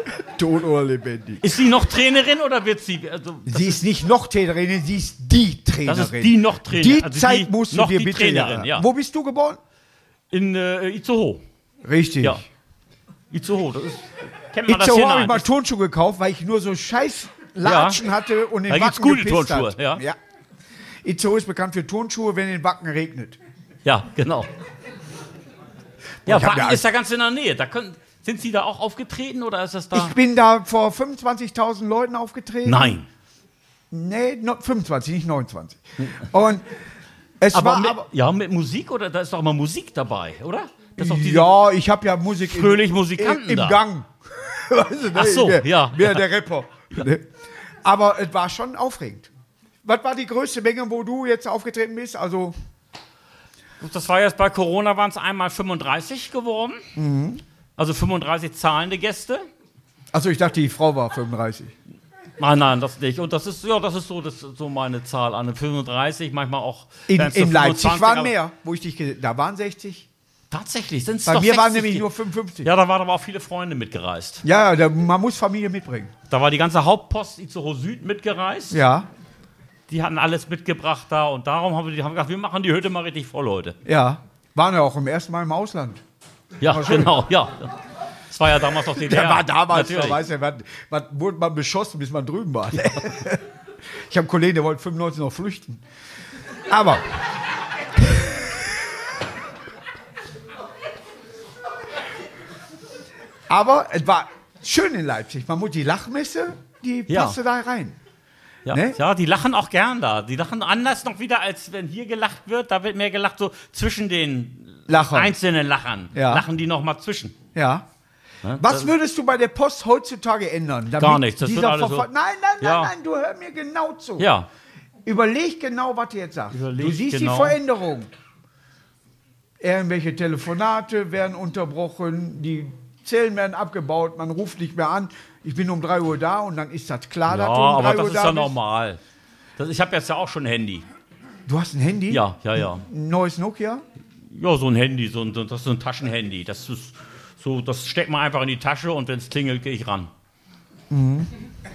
Tot oder lebendig. Ist sie noch Trainerin oder wird sie? Also, Sie ist nicht noch Trainerin, sie ist die Trainerin. Das ist die noch Trainerin. Die also Zeit die, musst du noch dir die bitte Trainerin, lernen. ja. Wo bist du geboren? In äh, Itzehoe. Richtig. Ja. Itzehoe, das ist, kennt man das Itzehoe hier habe nahe. ich mal Turnschuhe gekauft, weil ich nur so scheiß Latschen hatte und den Da gibt's Wacken gute gepisst Turnschuhe, hat. ja. ja. Itzehoe ist bekannt für Turnschuhe, wenn in den Wacken regnet. Ja, genau. Ja, Ich hab Wacken ja- ist ja ganz in der Nähe. Da können, sind Sie da auch aufgetreten oder ist das da? Ich bin da vor fünfundzwanzigtausend Leuten aufgetreten. Nein. Nee, no, fünfundzwanzig, nicht neunundzwanzig. Und es Aber war mit, aber, ja, mit Musik oder da ist doch immer Musik dabei, oder? Das ist doch diese ja, ich habe ja Musik fröhlich im, Musikanten im, im da. Gang. Weißt du, ne, Ach so, wer, ja. Wer der Rapper. Ne? Aber es war schon aufregend. Was war die größte Menge, wo du jetzt aufgetreten bist? Also Das war jetzt bei Corona, waren es einmal fünfunddreißig geworden. Mhm. Also fünfunddreißig zahlende Gäste. Also ich dachte, die Frau war fünfunddreißig. Nein, nein, das nicht. Und das ist, ja, das ist so, das ist so meine Zahl an. fünfunddreißig, manchmal auch. In, wenn's so in Leipzig fünfundzwanzig, waren aber mehr, wo ich dich gesehen Da waren sechzig. Tatsächlich, sind es Bei doch mir waren sechzig, nämlich die- nur fünfundfünfzig. Ja, da waren aber auch viele Freunde mitgereist. Ja, da, man muss Familie mitbringen. Da war die ganze Hauptpost Itzehoe Süd mitgereist. Ja, Die hatten alles mitgebracht da und darum haben wir, die haben gesagt, wir machen die Hütte mal richtig voll heute. ja. Waren ja auch im ersten Mal im Ausland. Ja, genau, ja. Das war ja damals noch D D R. Der war damals, da Natürlich. weiß ja, was, was wurde man beschossen, bis man drüben war. Ich habe einen Kollegen, der wollte fünfundneunzig noch flüchten. Aber. Aber es war schön in Leipzig. Man muss die Lachmesse, die Ja. passte da rein. Ja, Ne? ja, die lachen auch gern da. Die lachen anders noch wieder, als wenn hier gelacht wird. Da wird mehr gelacht so zwischen den Lachern. einzelnen Lachern. Ja. Lachen die noch mal zwischen. Ja. Ne? Was Das- würdest du bei der Post heutzutage ändern? damit Gar nichts, das dieser wird alles Verfall- so- Nein, nein, nein, Ja. nein, du hör mir genau zu. Ja, Überleg genau, was du jetzt sagst. Überleg du siehst genau. die Veränderung. Irgendwelche Telefonate werden unterbrochen, die Zellen werden abgebaut, man ruft nicht mehr an. Ich bin um drei Uhr da und dann ist das klar, ja dass du um aber drei das Uhr ist da ja bist. normal. Das, ich habe jetzt ja auch schon ein Handy. Du hast ein Handy? Ja, ja, ja. Ein neues Nokia? Ja, Ja, so ein Handy, so ein, das ist so ein Taschenhandy. Das ist so, das steckt man einfach in die Tasche und wenn es klingelt, gehe ich ran. Mhm.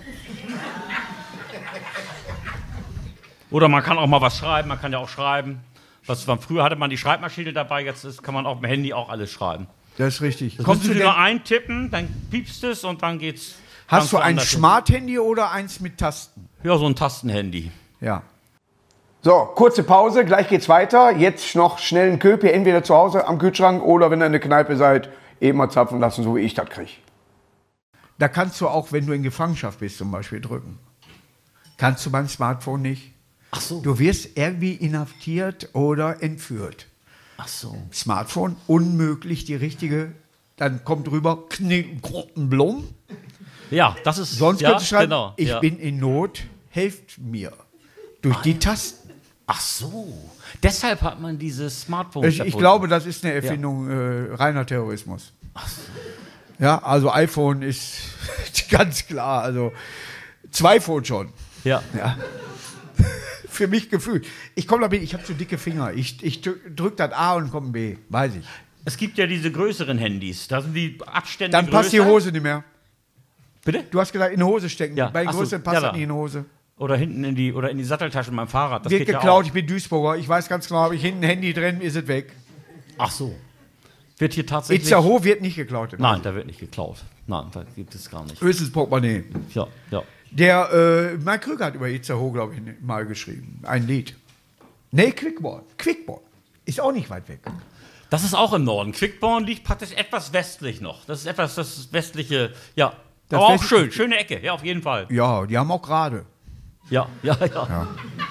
Oder man kann auch mal was schreiben, man kann ja auch schreiben. Was man, früher hatte man die Schreibmaschine dabei, jetzt ist, kann man auf dem Handy auch alles schreiben. Das ist richtig. Das Kommst müssen du Sie denn, nur eintippen, dann piepst es und dann geht's. hast ganz du ein woanders hin. Smart-Handy oder eins mit Tasten? Ja, so ein Tastenhandy. Ja. So, kurze Pause, gleich geht's weiter. Jetzt noch schnell einen Köpi, entweder zu Hause am Kühlschrank oder wenn ihr in der Kneipe seid, eben mal zapfen lassen, so wie ich das kriege. Da kannst du auch, wenn du in Gefangenschaft bist, zum Beispiel drücken. Kannst du beim Smartphone nicht. Ach so. Du wirst irgendwie inhaftiert oder entführt. Ach so. Smartphone, unmöglich die richtige. Dann kommt drüber, Blum. Ja, das ist. Sonst ja, könntest du schreiben, genau, ich ja. bin in Not, helft mir. Durch die Tasten. Ach so. Deshalb hat man dieses Smartphone. Ich, ich erfunden. glaube, das ist eine Erfindung äh, reiner Terrorismus. Ja, also iPhone ist ganz klar. Also zwei Phone schon. Ja. Ja. Für mich gefühlt. Ich komme da bin, ich habe zu dicke Finger. Ich, ich drücke das A und komme B. Weiß ich. Es gibt ja diese größeren Handys. Da sind die Abstände Dann passt die größer. Hose nicht mehr. Bitte? Du hast gesagt, in die Hose stecken. Ja. Bei den Ach so, größeren passt ja, das da. nicht in die Hose. Oder hinten in die, oder in die Satteltasche beim Fahrrad. Das Wird geht ja geklaut, auch. ich bin Duisburger. Ich weiß ganz genau, habe ich hinten ein Handy drin, ist es weg. Ach so. Wird hier tatsächlich. Itzehoe wird nicht geklaut. Nein, da wird nicht geklaut. Nein, da gibt es gar nicht. Höchstens Portemonnaie. Ja, ja. Der, äh, Mike Krüger hat über Itzehoe, glaube ich, mal geschrieben. Ein Lied. Nee, Quickborn. Quickborn. Ist auch nicht weit weg. Das ist auch im Norden. Quickborn liegt praktisch etwas westlich noch. Das ist etwas, das westliche, ja. Das Aber auch westliche- schön, schöne Ecke, ja, auf jeden Fall. Ja, die haben auch gerade. Ja, ja, ja.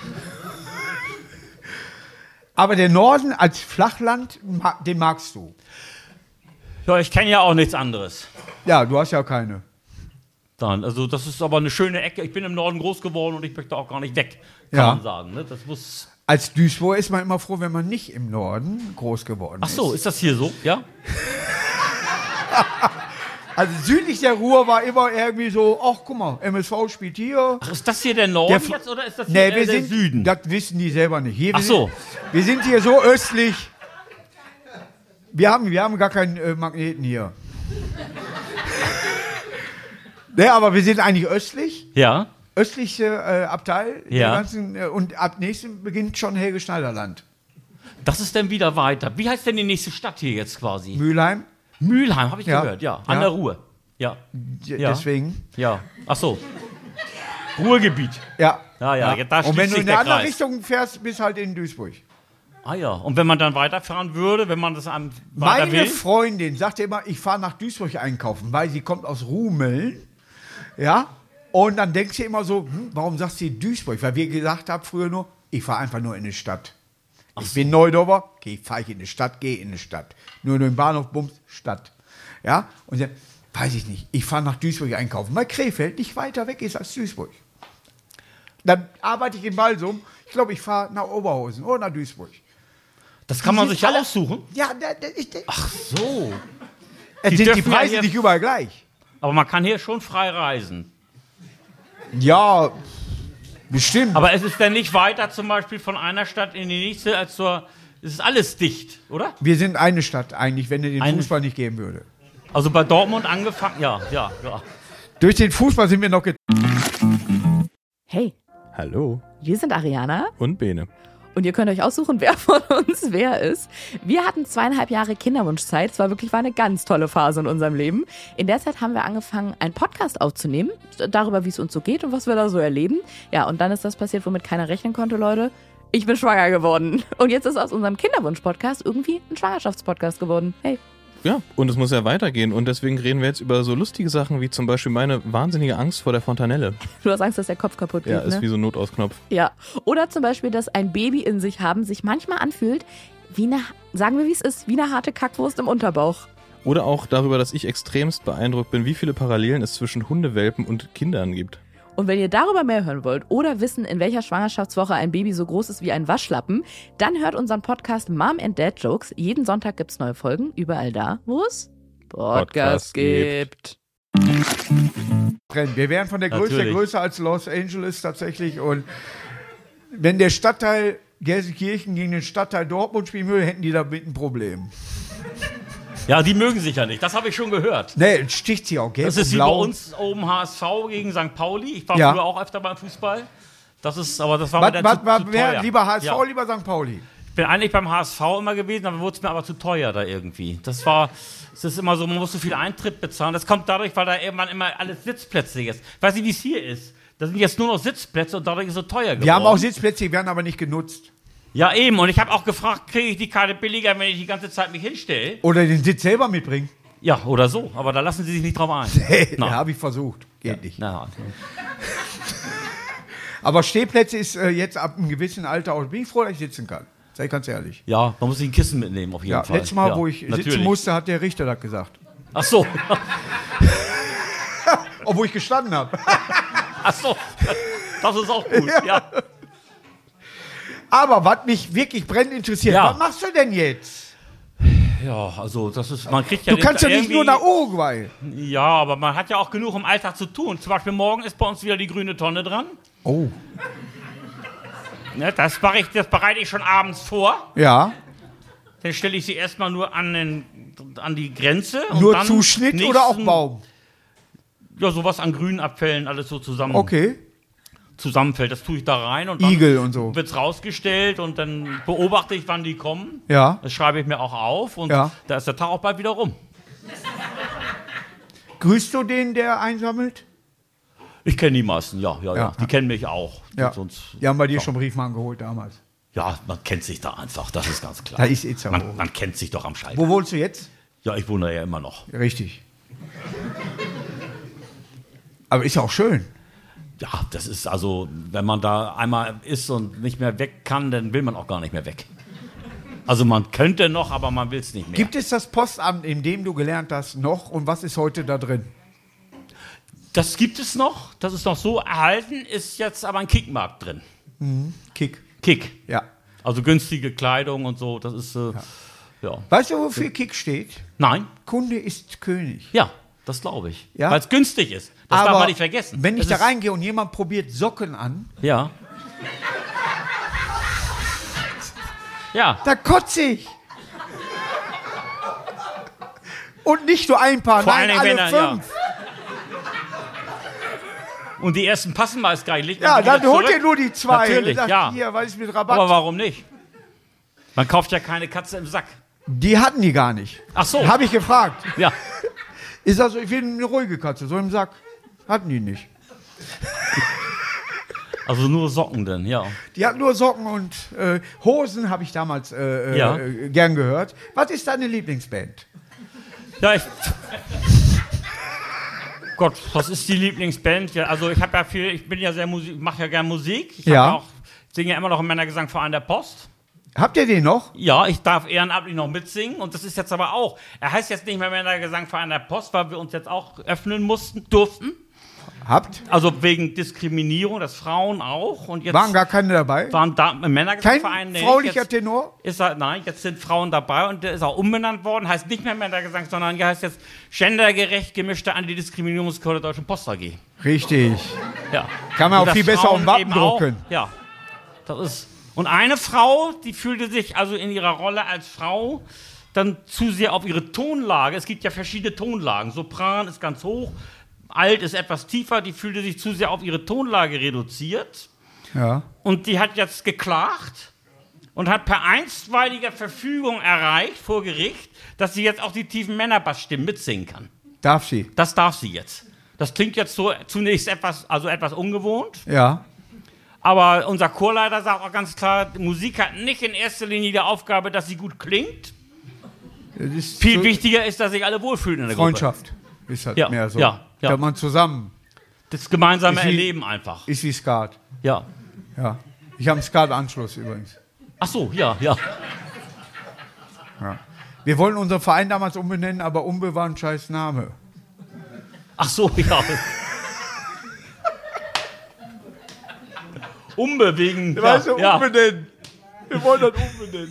Aber der Norden als Flachland, ma- den magst du. Ja, ich kenne ja auch nichts anderes. Ja, du hast ja keine. Dann, also das ist aber eine schöne Ecke. Ich bin im Norden groß geworden und ich möchte auch gar nicht weg, kann Ja. man sagen. Ne? Das muss. Als Duisburg ist man immer froh, wenn man nicht im Norden groß geworden Ach ist. so, ist das hier so? Ja? Also südlich der Ruhr war immer irgendwie so, ach guck mal, M S V spielt hier. Ach, ist das hier der Norden Der F- jetzt oder ist das hier Nee, äh, wir der sind, Süden? das wissen die selber nicht. Hier, wir Ach so. Sind, wir sind hier so östlich. Wir haben, wir haben gar keinen äh, Magneten hier. Ne, aber wir sind eigentlich östlich. Ja. östliche äh, Abteil der Ja. ganzen, äh, und ab nächstem beginnt schon Helge Schneiderland. Das ist dann wieder weiter. Wie heißt denn die nächste Stadt hier jetzt quasi? Mülheim, Mülheim, habe ich Ja. gehört, ja. An Ja. der Ruhr. Ja. d- Ja. deswegen. Ja. Ach so. Ruhrgebiet. Ja. Ja, ja, ja, da Und schließt wenn du sich in der eine andere Kreis. Richtung fährst, bis halt in Duisburg. Ah ja. Und wenn man dann weiterfahren würde, wenn man das am weiter Meine will? Freundin sagt immer, ich fahre nach Duisburg einkaufen, weil sie kommt aus Rumeln. Ja. Und dann denkt sie immer so, hm, warum sagst du Duisburg? Weil wir gesagt haben früher nur, ich fahre einfach nur in die Stadt. Ich bin Neudorfer, okay, fahre ich in die Stadt, gehe in die Stadt. Nur nur im Bahnhof, Bums, Stadt. Ja. Und sie, weiß ich nicht, ich fahre nach Duisburg einkaufen, weil Krefeld nicht weiter weg ist als Duisburg. Dann arbeite ich in Walsum. Ich glaube, ich fahre nach Oberhausen oder nach Duisburg. Das kann man Die sich sind ja alle- aussuchen. Ja, da, da, ich, da, Ach so. es die sind die dürfen ja Preise hier- nicht überall gleich. Aber man kann hier schon frei reisen. Ja, bestimmt. Aber es ist dann nicht weiter zum Beispiel von einer Stadt in die nächste als zur. Es ist alles dicht, oder? Wir sind eine Stadt eigentlich, wenn es den Eine- Fußball nicht geben würde. Also bei Dortmund angefangen. Ja, ja, ja. Durch den Fußball sind wir noch get Hey, Hallo wir sind Ariana und Bene. und ihr könnt euch aussuchen, wer von uns wer ist. Wir hatten zweieinhalb Jahre Kinderwunschzeit. Es war wirklich war eine ganz tolle Phase in unserem Leben. In der Zeit haben wir angefangen, einen Podcast aufzunehmen, darüber, wie es uns so geht und was wir da so erleben. Ja, und dann ist das passiert, womit keiner rechnen konnte, Leute. Ich bin schwanger geworden. Und jetzt ist aus unserem Kinderwunsch-Podcast irgendwie ein Schwangerschaftspodcast geworden. Hey. Ja, und es muss ja weitergehen und deswegen reden wir jetzt über so lustige Sachen wie zum Beispiel meine wahnsinnige Angst vor der Fontanelle. Du hast Angst, dass der Kopf kaputt geht, Ja, ist ne? wie so ein Notausknopf. Ja. Oder zum Beispiel, dass ein Baby in sich haben sich manchmal anfühlt, wie eine, sagen wir wie es ist, wie eine harte Kackwurst im Unterbauch. Oder auch darüber, dass ich extremst beeindruckt bin, wie viele Parallelen es zwischen Hundewelpen und Kindern gibt. Und wenn ihr darüber mehr hören wollt oder wissen, in welcher Schwangerschaftswoche ein Baby so groß ist wie ein Waschlappen, dann hört unseren Podcast Mom and Dad Jokes. Jeden Sonntag gibt's neue Folgen, überall da, wo es Podcasts Podcast gibt. trennen. Wir wären von der Größe Natürlich. größer als Los Angeles tatsächlich. Und wenn der Stadtteil Gelsenkirchen gegen den Stadtteil Dortmund spielen würde, hätten die damit ein Problem. Ja, die mögen sich ja nicht. Das habe ich schon gehört. Nee, sticht sie auch gelb Das ist und wie bei blau. uns oben H S V gegen Sankt Pauli. Ich war Ja. früher auch öfter beim Fußball. Das ist, aber das war mir Was, dann was, zu, was, zu wer, teuer. lieber H S V, Ja. lieber Sankt Pauli? Ich bin eigentlich beim H S V immer gewesen, aber wurde es mir aber zu teuer da irgendwie. Das war, es ist immer so, man muss so viel Eintritt bezahlen. Das kommt dadurch, weil da irgendwann immer alles Sitzplätze ist. Weiß nicht, wie es hier ist. Da sind jetzt nur noch Sitzplätze und dadurch ist es so teuer geworden. Wir haben auch Sitzplätze, die werden aber nicht genutzt. Ja, eben. Und ich habe auch gefragt, kriege ich die Karte billiger, wenn ich die ganze Zeit mich hinstelle? Oder den Sitz selber mitbringen. Ja, oder so. Aber da lassen sie sich nicht drauf ein. Hey, Na. ja, habe ich versucht. Geht nicht. Na, Aber Stehplätze ist äh, jetzt ab einem gewissen Alter auch. Bin ich froh, dass ich sitzen kann. Sei ich ganz ehrlich. ja, man muss sich ein Kissen mitnehmen, auf jeden Ja, Fall. letztes Mal, ja, wo ich natürlich. sitzen musste, hat der Richter das gesagt. Ach so. Obwohl ich gestanden habe. Ach so. Das ist auch gut, ja. Aber was mich wirklich brennend interessiert, Ja. was machst du denn jetzt? Ja, also das ist, man kriegt ja Du kannst ja nicht irgendwie- nur nach Uruguay. Ja, aber man hat ja auch genug im Alltag zu tun. Zum Beispiel morgen ist bei uns wieder die grüne Tonne dran. Oh. Ne, das, mache ich, das bereite ich schon abends vor. Ja. Dann stelle ich sie erstmal nur an, den, an die Grenze. Und Nur dann Zuschnitt nächsten- oder auch Baum? Ja, sowas an grünen Abfällen, alles so zusammen, Okay. zusammenfällt. Das tue ich da rein und dann Igel und so. wird's rausgestellt und dann beobachte ich, wann die kommen. Ja. Das schreibe ich mir auch auf und Ja. da ist der Tag auch bald wieder rum. Grüßt du den, der einsammelt? Ich kenne die meisten, ja, ja, ja. Ja. Die kennen mich auch. Ja. Sonst, Die haben bei dir schon Briefmarken geholt damals. ja, man kennt sich da einfach, das ist ganz klar. Da ist Itza man, hoch. man kennt sich doch am Schalter. Wo wohnst du jetzt? Ja, ich wohne ja immer noch. Richtig. Aber ist ja auch schön. Ja, das ist also, wenn man da einmal ist und nicht mehr weg kann, dann will man auch gar nicht mehr weg. Also man könnte noch, aber man will es nicht mehr. Gibt es das Postamt, in dem du gelernt hast, noch? Und was ist heute da drin? Das gibt es noch, das ist noch so erhalten, ist jetzt aber ein Kickmarkt drin. Kick. Kick. Ja. Also günstige Kleidung und so, das ist, äh, ja. Weißt du, wofür Kick steht? Nein, Kunde ist König. ja, das glaube ich. Ja? Weil es günstig ist. Das darf man nicht vergessen. wenn ich Das da ist- reingehe und jemand probiert Socken an, Ja. Ja, da kotze ich. Und nicht nur ein Paar, Vor nein, allen Dingen, alle wenn er- fünf. Und die ersten passen meist gar nicht. Ja, dann holt zurück. ihr nur die zwei. Natürlich, Sagt, ja. Hier, weil ich mit Rabatt. Aber warum nicht? Man kauft ja keine Katze im Sack. Die hatten die gar nicht. Ach so. Habe ich gefragt. Ja. Ist also, ich will eine ruhige Katze, so im Sack. Hatten die nicht. Also nur Socken denn, ja. Die hatten nur Socken und äh, Hosen, habe ich damals äh, Ja. äh, gern gehört. Was ist deine Lieblingsband? Ja, ich. Gott, was ist die Lieblingsband? Ja, also ich habe ja viel, ich bin ja sehr Musik, mache ja gern Musik. Ich Ja. auch, singe ja immer noch im Männergesangverein der Post. Habt ihr den noch? Ja, ich darf ehrenamtlich noch mitsingen und das ist jetzt aber auch, er heißt jetzt nicht mehr Männergesangverein der Post, weil wir uns jetzt auch öffnen mussten, durften. Habt? Also wegen Diskriminierung, das Frauen auch. Und jetzt Waren gar keine dabei? waren da im Kein Männergesangverein nicht. fraulicher Jetzt Tenor? Ist er, nein, jetzt sind Frauen dabei und der ist auch umbenannt worden. Heißt nicht mehr Männergesang, sondern heißt jetzt gendergerecht gemischte Antidiskriminierungschor der Deutschen Post A G. Richtig. Ja. Kann man Und auch viel dass besser auf Frauen dem Wappen eben auch- drucken. Ja. Das ist. Und eine Frau, die fühlte sich also in ihrer Rolle als Frau dann zu sehr auf ihre Tonlage. Es gibt ja verschiedene Tonlagen. Sopran ist ganz hoch, Alt ist etwas tiefer. Die fühlte sich zu sehr auf ihre Tonlage reduziert. Ja. Und die hat jetzt geklagt und hat per einstweiliger Verfügung erreicht vor Gericht, dass sie jetzt auch die tiefen Männerbassstimmen mitsingen kann. Darf sie? Das darf sie jetzt. Das klingt jetzt so zunächst etwas, also etwas ungewohnt. Ja. Aber unser Chorleiter sagt auch ganz klar, Musik hat nicht in erster Linie die Aufgabe, dass sie gut klingt. Das ist Viel so wichtiger ist, dass sich alle wohlfühlen in der Freundschaft. Ist halt Ja, mehr so. ja, ja. Da man zusammen Gruppe. Das gemeinsame Ist wie- Erleben einfach. ist wie Skat. Ja. Ja. Ich habe einen Skat-Anschluss übrigens. Ach so, ja, ja. Ja. Wir wollten unseren Verein damals umbenennen, aber Umbe war ein scheiß Name. Ach so, ja. Umbe wegen. Ja, ja. umbenennen. Wir wollen das umbenennen.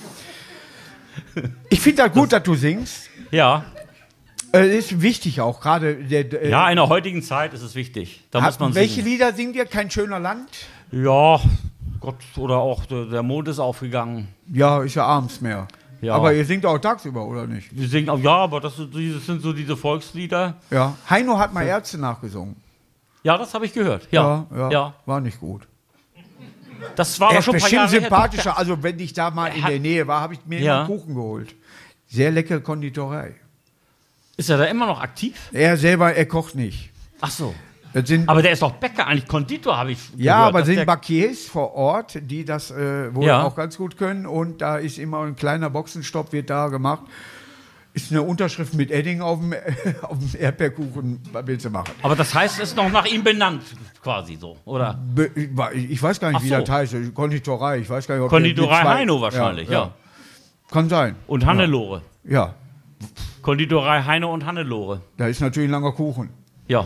Ich finde das gut, dass du singst. ja. Äh, ist wichtig auch, gerade der. der Ja, in der heutigen Zeit ist es wichtig. Da hat, muss man welche singen. Lieder singt ihr? Kein schöner Land? Ja, Gott, oder auch der, der Mond ist aufgegangen. Ja, ist ja abends mehr. Ja. Aber ihr singt auch tagsüber, oder nicht? Wir singen auch, ja, aber das, sind- das sind so diese Volkslieder. Ja. Heino hat mal Ärzte nachgesungen. Ja, das habe ich gehört. Ja, ja, ja. War nicht gut. Das war Er aber ist schon ein paar bestimmt Jahre her. sympathischer. Also, wenn ich da mal in hat- der Nähe war, habe ich mir Ja. immer Kuchen geholt. Sehr leckere Konditorei. Ist er da immer noch aktiv? Er selber, er kocht nicht. Ach so. Das sind, Aber der ist doch Bäcker, eigentlich Konditor, habe ich ja, gehört. aber dass sind der- Bankiers vor Ort, die das äh, wohl Ja. auch ganz gut können. Und da ist immer ein kleiner Boxenstopp, wird da gemacht. Ist eine Unterschrift mit Edding auf dem, auf dem Erdbeerkuchen, was willst du machen? Aber das heißt, es ist noch nach ihm benannt, quasi so, oder? Be- Ich weiß gar nicht, Ach wie so. das heißt. Konditorei, ich weiß gar nicht, ob Konditorei die zwei- Heino wahrscheinlich, ja. Kann sein. Und Hannelore. Ja, Konditorei Heino und Hannelore. da ist natürlich ein langer Kuchen. Ja.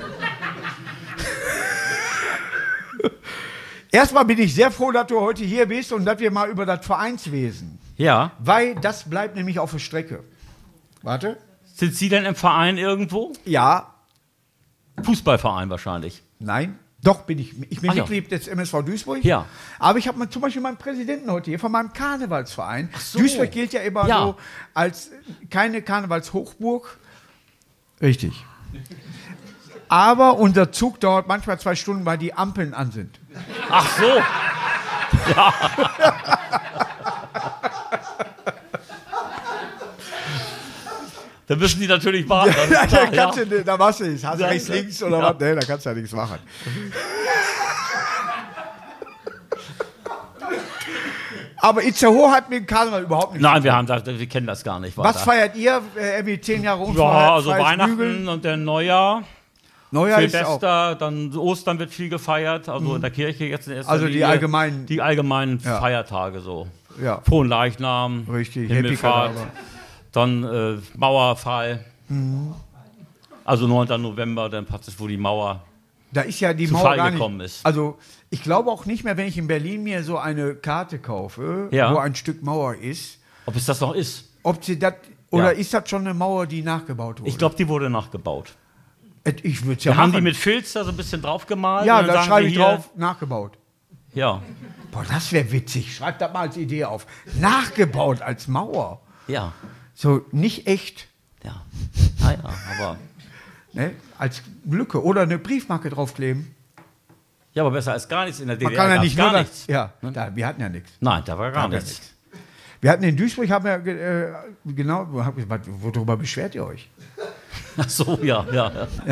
Erstmal bin ich sehr froh, dass du heute hier bist und dass wir mal über das Vereinswesen, Ja. weil das bleibt nämlich auf der Strecke. Warte. Sind Sie denn im Verein irgendwo? Ja, Fußballverein wahrscheinlich. nein. Doch, bin ich. Ich bin Ach ja. Mitglied des M S V Duisburg. Ja. Aber ich habe zum Beispiel meinen Präsidenten heute hier von meinem Karnevalsverein. so. Duisburg gilt ja immer Ja. so als keine Karnevalshochburg. Richtig. Aber unser Zug dauert manchmal zwei Stunden, weil die Ampeln an sind. Ach so. Da müssen die natürlich warten. das ist da, klar, kannst ja. du, da machst du nichts. Hast du Ja, rechts, ja. links oder Ja. was? Nee, da kannst du ja nichts machen. Aber Itzehoe hat mit dem Karneval überhaupt nichts. Nein, wir, haben das, wir kennen das gar nicht. Was weiter. feiert ihr? Äh, irgendwie zehn Jahre Ja, unfreies also Weihnachten Bügeln? und dann Neujahr, Neujahr ist auch. Silvester, dann Ostern wird viel gefeiert, also in der Kirche jetzt in erster Also die Linie. allgemeinen- Die allgemeinen Ja. Feiertage so. Ja. Frohen Leichnam, Richtig, Himmelfahrt, Happy dann äh, Mauerfall. Mhm. Also neunter November, dann praktisch, wo die Mauer. Da ist ja die zu Mauer Fall gar nicht. gekommen ist. Also ich glaube auch nicht mehr, wenn ich in Berlin mir so eine Karte kaufe, Ja. wo ein Stück Mauer ist, Ob es das noch ist? ob sie das oder Ja. ist das schon eine Mauer, die nachgebaut wurde? Ich glaube, die wurde nachgebaut. Äh, ich würde es ja Da haben die machen. mit Filz da so ein bisschen drauf gemalt. Ja, und dann da sagen schreibe wir ich hier- drauf, nachgebaut. Ja, Boah, das wäre witzig. Schreib das mal als Idee auf. Nachgebaut als Mauer. ja, So nicht echt. ja. Ah, ja, aber Ne? Als Lücke. Oder eine Briefmarke draufkleben. Ja, aber besser als gar nichts in der D D R. Man kann ja gab's nicht gar nur nichts. Das, ja, da, wir hatten ja nichts. Nein, da war gar Gab ja nichts. nichts. Wir hatten in Duisburg, haben wir, äh, genau, worüber beschwert ihr euch? Ach so, ja, ja. ja.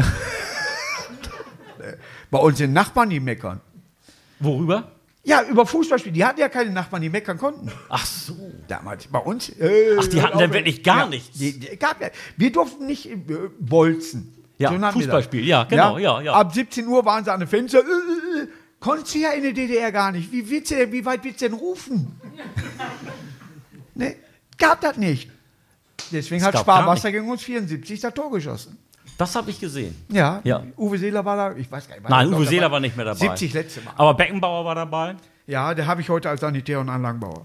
Bei uns sind Nachbarn, die meckern. Worüber? Ja, über Fußballspiele. Die hatten ja keine Nachbarn, die meckern konnten. Ach so. Damals bei uns. Äh, Ach, die hatten dann wirklich gar ja, nichts. Die, die, gab ja, wir durften nicht äh, bolzen. Ja, nannten wir das. Fußballspiel, ja, genau, ja, ja. Ab siebzehn Uhr waren sie an den Fenster. Äh, äh, äh, konntest du ja in der D D R gar nicht. Wie, willst du denn, wie weit willst du denn rufen? Ne, gab das nicht. Deswegen Es hat gab Sparwasser gegen uns vierundsiebzig das Tor geschossen. Das habe ich gesehen. Ja, Ja. Uwe Seeler war da, ich weiß gar nicht. War Nein, der Uwe dabei? Seeler war nicht mehr dabei. siebzig letzte Mal. Aber Beckenbauer war dabei. Ja, der habe ich heute als Sanitär- und Anlagenbauer.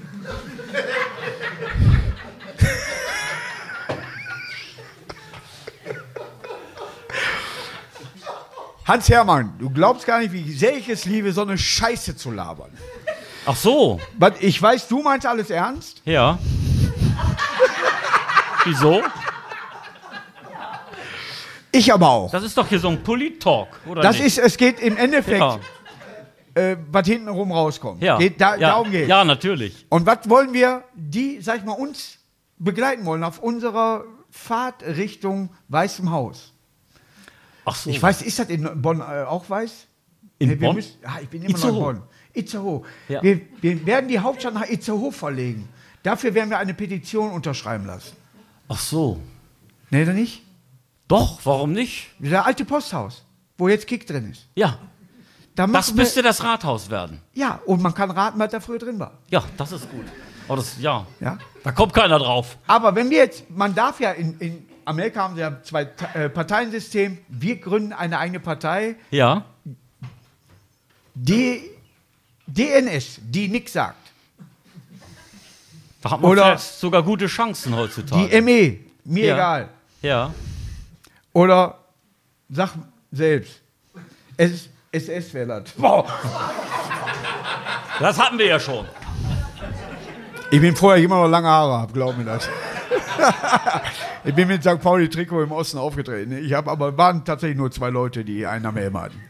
Hans Hermann, du glaubst gar nicht, wie sehr ich es liebe, so eine Scheiße zu labern. Ach so, Was, ich weiß, du meinst alles ernst? ja. Wieso? Ich aber auch. Das ist doch hier so ein Polit-Talk, oder Das nicht? ist, es geht im Endeffekt, Ja, äh, was hinten rum rauskommt. ja. Geht, da, ja. Darum geht. Ja, natürlich. Und was wollen wir, die, sag ich mal, uns begleiten wollen auf unserer Fahrt Richtung Weißem Haus? Ach so. Ich weiß, ist das in Bonn äh, auch weiß? In Nee, wir Bonn? müssen- ah, ich bin immer Itzehoe. noch in Bonn. Itzehoe. Ja. Wir, wir werden die Hauptstadt nach Itzehoe verlegen. Dafür werden wir eine Petition unterschreiben lassen. Ach so. Nee, oder nicht? Doch, warum nicht? Das alte Posthaus, wo jetzt Kick drin ist. Ja, Da das machen wir- müsste das Rathaus werden. Ja, und man kann raten, was da früher drin war. Ja, das ist gut. Oh, das, ja. Ja? Da kommt keiner drauf. Aber wenn wir jetzt, man darf ja in, in Amerika haben sie ja zwei äh, Parteiensystem, wir gründen eine eigene Partei, Ja. die D N S, die nichts sagt. Da hat man Oder- vielleicht sogar gute Chancen heutzutage. Die M E, mir Ja. egal. Ja. Oder sag selbst, S S wäre das. Wow. Das hatten wir ja schon. Ich bin vorher immer noch lange Haare habe, glaub mir das. Ich bin mit Sankt Pauli Trikot im Osten aufgetreten. Ich habe aber waren tatsächlich nur zwei Leute, die einen am Helm hatten.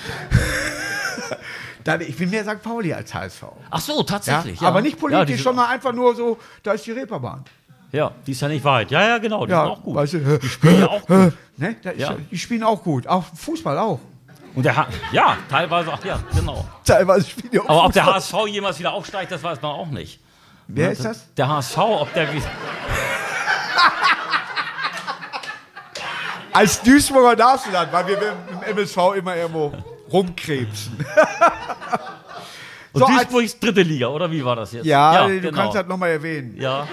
Dann- Ich bin mehr Sankt Pauli als H S V. Ach so, Ja? tatsächlich. Ja, Aber nicht ja, politisch, die sind- sondern einfach nur so, da ist die Reeperbahn. Ja, die ist ja nicht weit. Ja, ja, genau. Die Ja, sind auch gut. weißt du, Die spielen ja auch gut. Ne? Da ist, Ja. Die spielen auch gut. Auch Fußball auch. Und der ha ja, teilweise auch, ja, genau. Teilweise spielen die auch Aber ob der Fußball. H S V jemals wieder aufsteigt, das weiß man auch nicht. Wer ist das? Der H S V, ob der wieder. Als Duisburger darfst du das, weil wir im M S V immer irgendwo rumkrebsen. Und So, als- Duisburg ist dritte Liga, oder wie war das jetzt? Ja, du genau. kannst das nochmal erwähnen. Ja.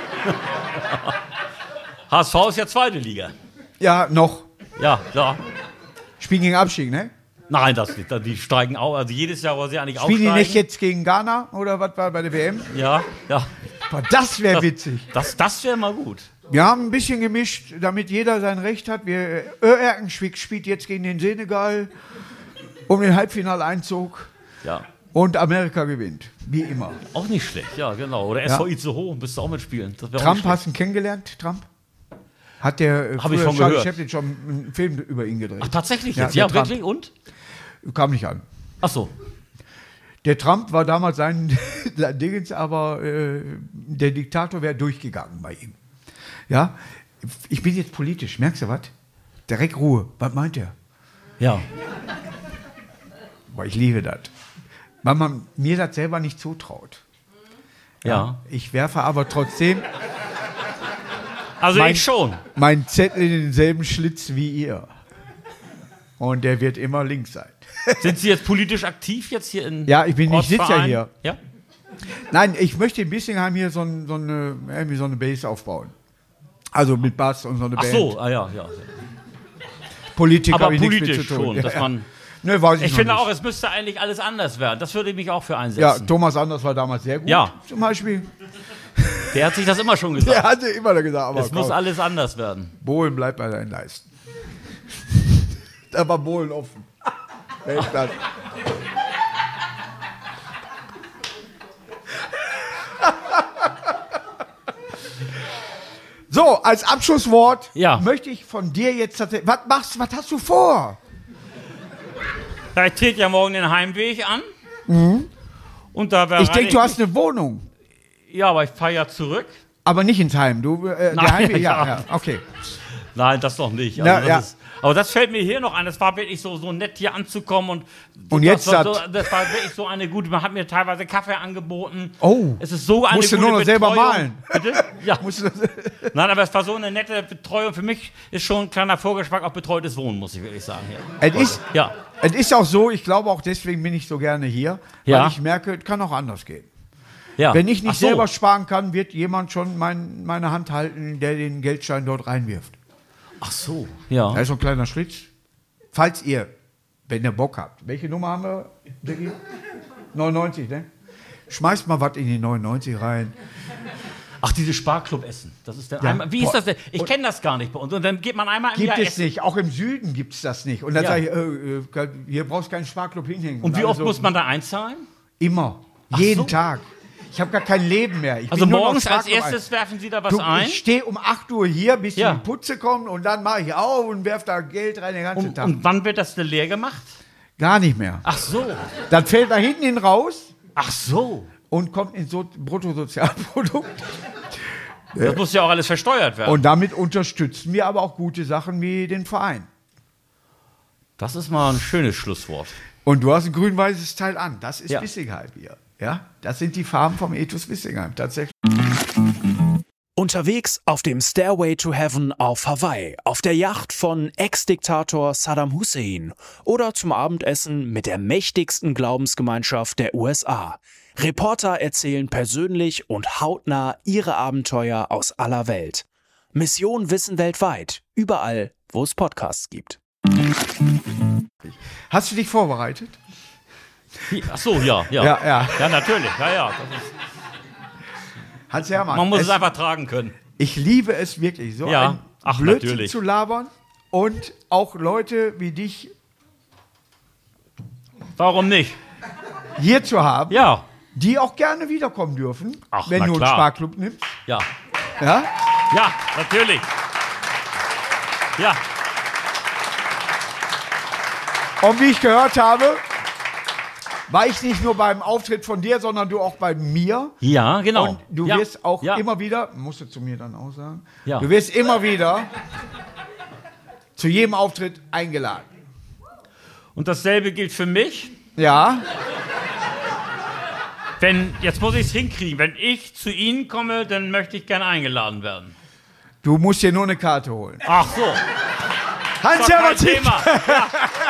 H S V ist ja zweite Liga. Ja, noch. Ja, ja. Spielen gegen Abstieg, ne? Nein, das, die, die steigen auch. Also jedes Jahr, wo sie eigentlich Spielen die aufsteigen. nicht jetzt gegen Ghana oder was war bei der W M? Ja, ja. Boah, das wäre witzig. Das, das wäre mal gut. Wir haben ein bisschen gemischt, damit jeder sein Recht hat. Wir, Ö Erkenschwick spielt jetzt gegen den Senegal um den Halbfinaleinzug Ja. und Amerika gewinnt, wie immer. Auch nicht schlecht, ja, genau. Oder S V Itzehoe, müsste auch mitspielen. Das wär auch Trump, nicht hast du ihn kennengelernt, Trump? Hat der äh, Hab ich früher schon Charlie gehört. Chaplin schon einen Film über ihn gedreht? Ach, tatsächlich Ja, jetzt? der Ja, Trump. wirklich? Und? Kam nicht an. Ach so. Der Trump war damals sein, sein Dingens, aber äh, der Diktator wäre durchgegangen bei ihm. Ja, ich bin jetzt politisch, merkst du was? Direkt Ruhe. Was meint er? Ja. Boah, ich liebe das. Weil man mir das selber nicht zutraut. Ja. Ich werfe aber trotzdem Also Mein- ich schon. meinen Zettel in denselben Schlitz wie ihr. Und der wird immer links sein. Sind Sie jetzt politisch aktiv jetzt hier in Ja, ich bin- ich sitz ja Ortsverein? hier. Ja? Nein, ich möchte in Bissingheim hier so, ein, so, eine, irgendwie so eine Base aufbauen. Also mit Bass und so eine Ach Band. so, ah, ja, ja. Politik Aber habe ich nichts politisch mit zu tun. schon, Ja, dass ja. man. Ne, weiß ich Ich noch finde nicht. auch, es müsste eigentlich alles anders werden. Das würde ich mich auch für Ja, einsetzen. Thomas Anders war damals sehr gut. Ja. Zum Beispiel. Der hat sich das immer schon Der gesagt. hatte immer gesagt, aber Es muss komm, alles anders werden. Bohlen bleibt bei deinen Leisten. Da war Bohlen offen. Weltklasse. So, als Abschlusswort Ja. möchte ich von dir jetzt tatsächlich. Was machst was hast du vor? Ja, ich trete ja morgen den Heimweg an. Und da Ich denke, du hast eine Wohnung, Ja, aber ich fahre ja zurück. aber nicht ins Heim. Du, äh, Nein, der Heimweg, ja, ja. ja, okay. Nein, das noch nicht. Na, das ja. ist, aber das fällt mir hier noch ein. Es war wirklich so, so nett, hier anzukommen. Und, Und das jetzt war so, hat- das war wirklich so eine gute. Man hat mir teilweise Kaffee angeboten. Oh. Es ist so eine Musst du gute nur noch selber Betreuung. malen. Bitte? Ja. Musst du das- Nein, aber es war so eine nette Betreuung. Für mich ist schon ein kleiner Vorgeschmack auf betreutes Wohnen, muss ich wirklich sagen. Hier. Es ist, Ja. es ist auch so, ich glaube auch deswegen bin ich so gerne hier, Ja. weil ich merke, es kann auch anders gehen. Ja. Wenn ich nicht Ach so. selber sparen kann, wird jemand schon mein, meine Hand halten, der den Geldschein dort reinwirft. Ach so. Ja. Da ist so ein kleiner Schlitz. Falls ihr, wenn ihr Bock habt, welche Nummer haben wir, Diggi? neunundneunzig, ne? Schmeißt mal was in die neunundneunzig rein. Ach, diese Sparclub-Essen. Das ist dann Ja. einmal, wie ist Boah. das denn? Ich kenne das gar nicht bei uns. Und dann geht man einmal im Gibt Jahr es essen. nicht. Auch im Süden gibt es das nicht. Und dann Ja. sage ich, äh, äh, hier brauchst du keinen Sparklub hinhängen. Und wie alle oft so, muss man da einzahlen? Immer. Ach Jeden so. Tag. Ich habe gar kein Leben mehr. Ich Also bin nur noch morgens als Sparklub erstes werfen Sie da was Du, ein? ich stehe um acht Uhr hier, bis Ja. die Putze kommen und dann mache ich auf und werfe da Geld rein den ganzen Und, Tag. und wann wird das denn leer gemacht? Gar nicht mehr. Ach so. Dann fällt da hinten hin raus Ach so. und kommt ins so Bruttosozialprodukt. Das muss ja auch alles versteuert werden. Und damit unterstützen wir aber auch gute Sachen wie den Verein. das ist mal ein schönes Schlusswort. Und du hast ein grün-weißes Teil an. Das ist Ja. Bissingheim hier. Ja? Das sind die Farben vom Ethos Bissingheim. Tatsächlich. Unterwegs auf dem Stairway to Heaven auf Hawaii, auf der Yacht von Ex-Diktator Saddam Hussein oder zum Abendessen mit der mächtigsten Glaubensgemeinschaft der U S A. Reporter erzählen persönlich und hautnah ihre Abenteuer aus aller Welt. Mission Wissen weltweit, überall, wo es Podcasts gibt. Hast du dich vorbereitet? Ach so, ja, ja. Ja, ja. Ja, natürlich. Ja, ja. Das ist, Hans Hermann. man muss es, es, einfach tragen können. ich liebe es wirklich, so Ja. ein Ach, Blödsinn natürlich. zu labern und auch Leute wie dich Warum nicht? hier zu haben, Ja. die auch gerne wiederkommen dürfen, Ach, wenn na du einen klar. Sparklub nimmst. Ja. Ja? Ja, natürlich. Ja. Und wie ich gehört habe, war ich nicht nur beim Auftritt von dir, sondern du auch bei mir. Ja, genau. Und du ja. wirst auch ja. immer wieder, musst du zu mir dann auch sagen, Ja. du wirst immer wieder zu jedem Auftritt eingeladen. Und dasselbe gilt für mich. Ja, Wenn, jetzt muss ich es hinkriegen. Wenn ich zu Ihnen komme, dann möchte ich gerne eingeladen werden. du musst dir nur eine Karte holen. Ach so. Hans Doch kein Hermann, Thema. Ja.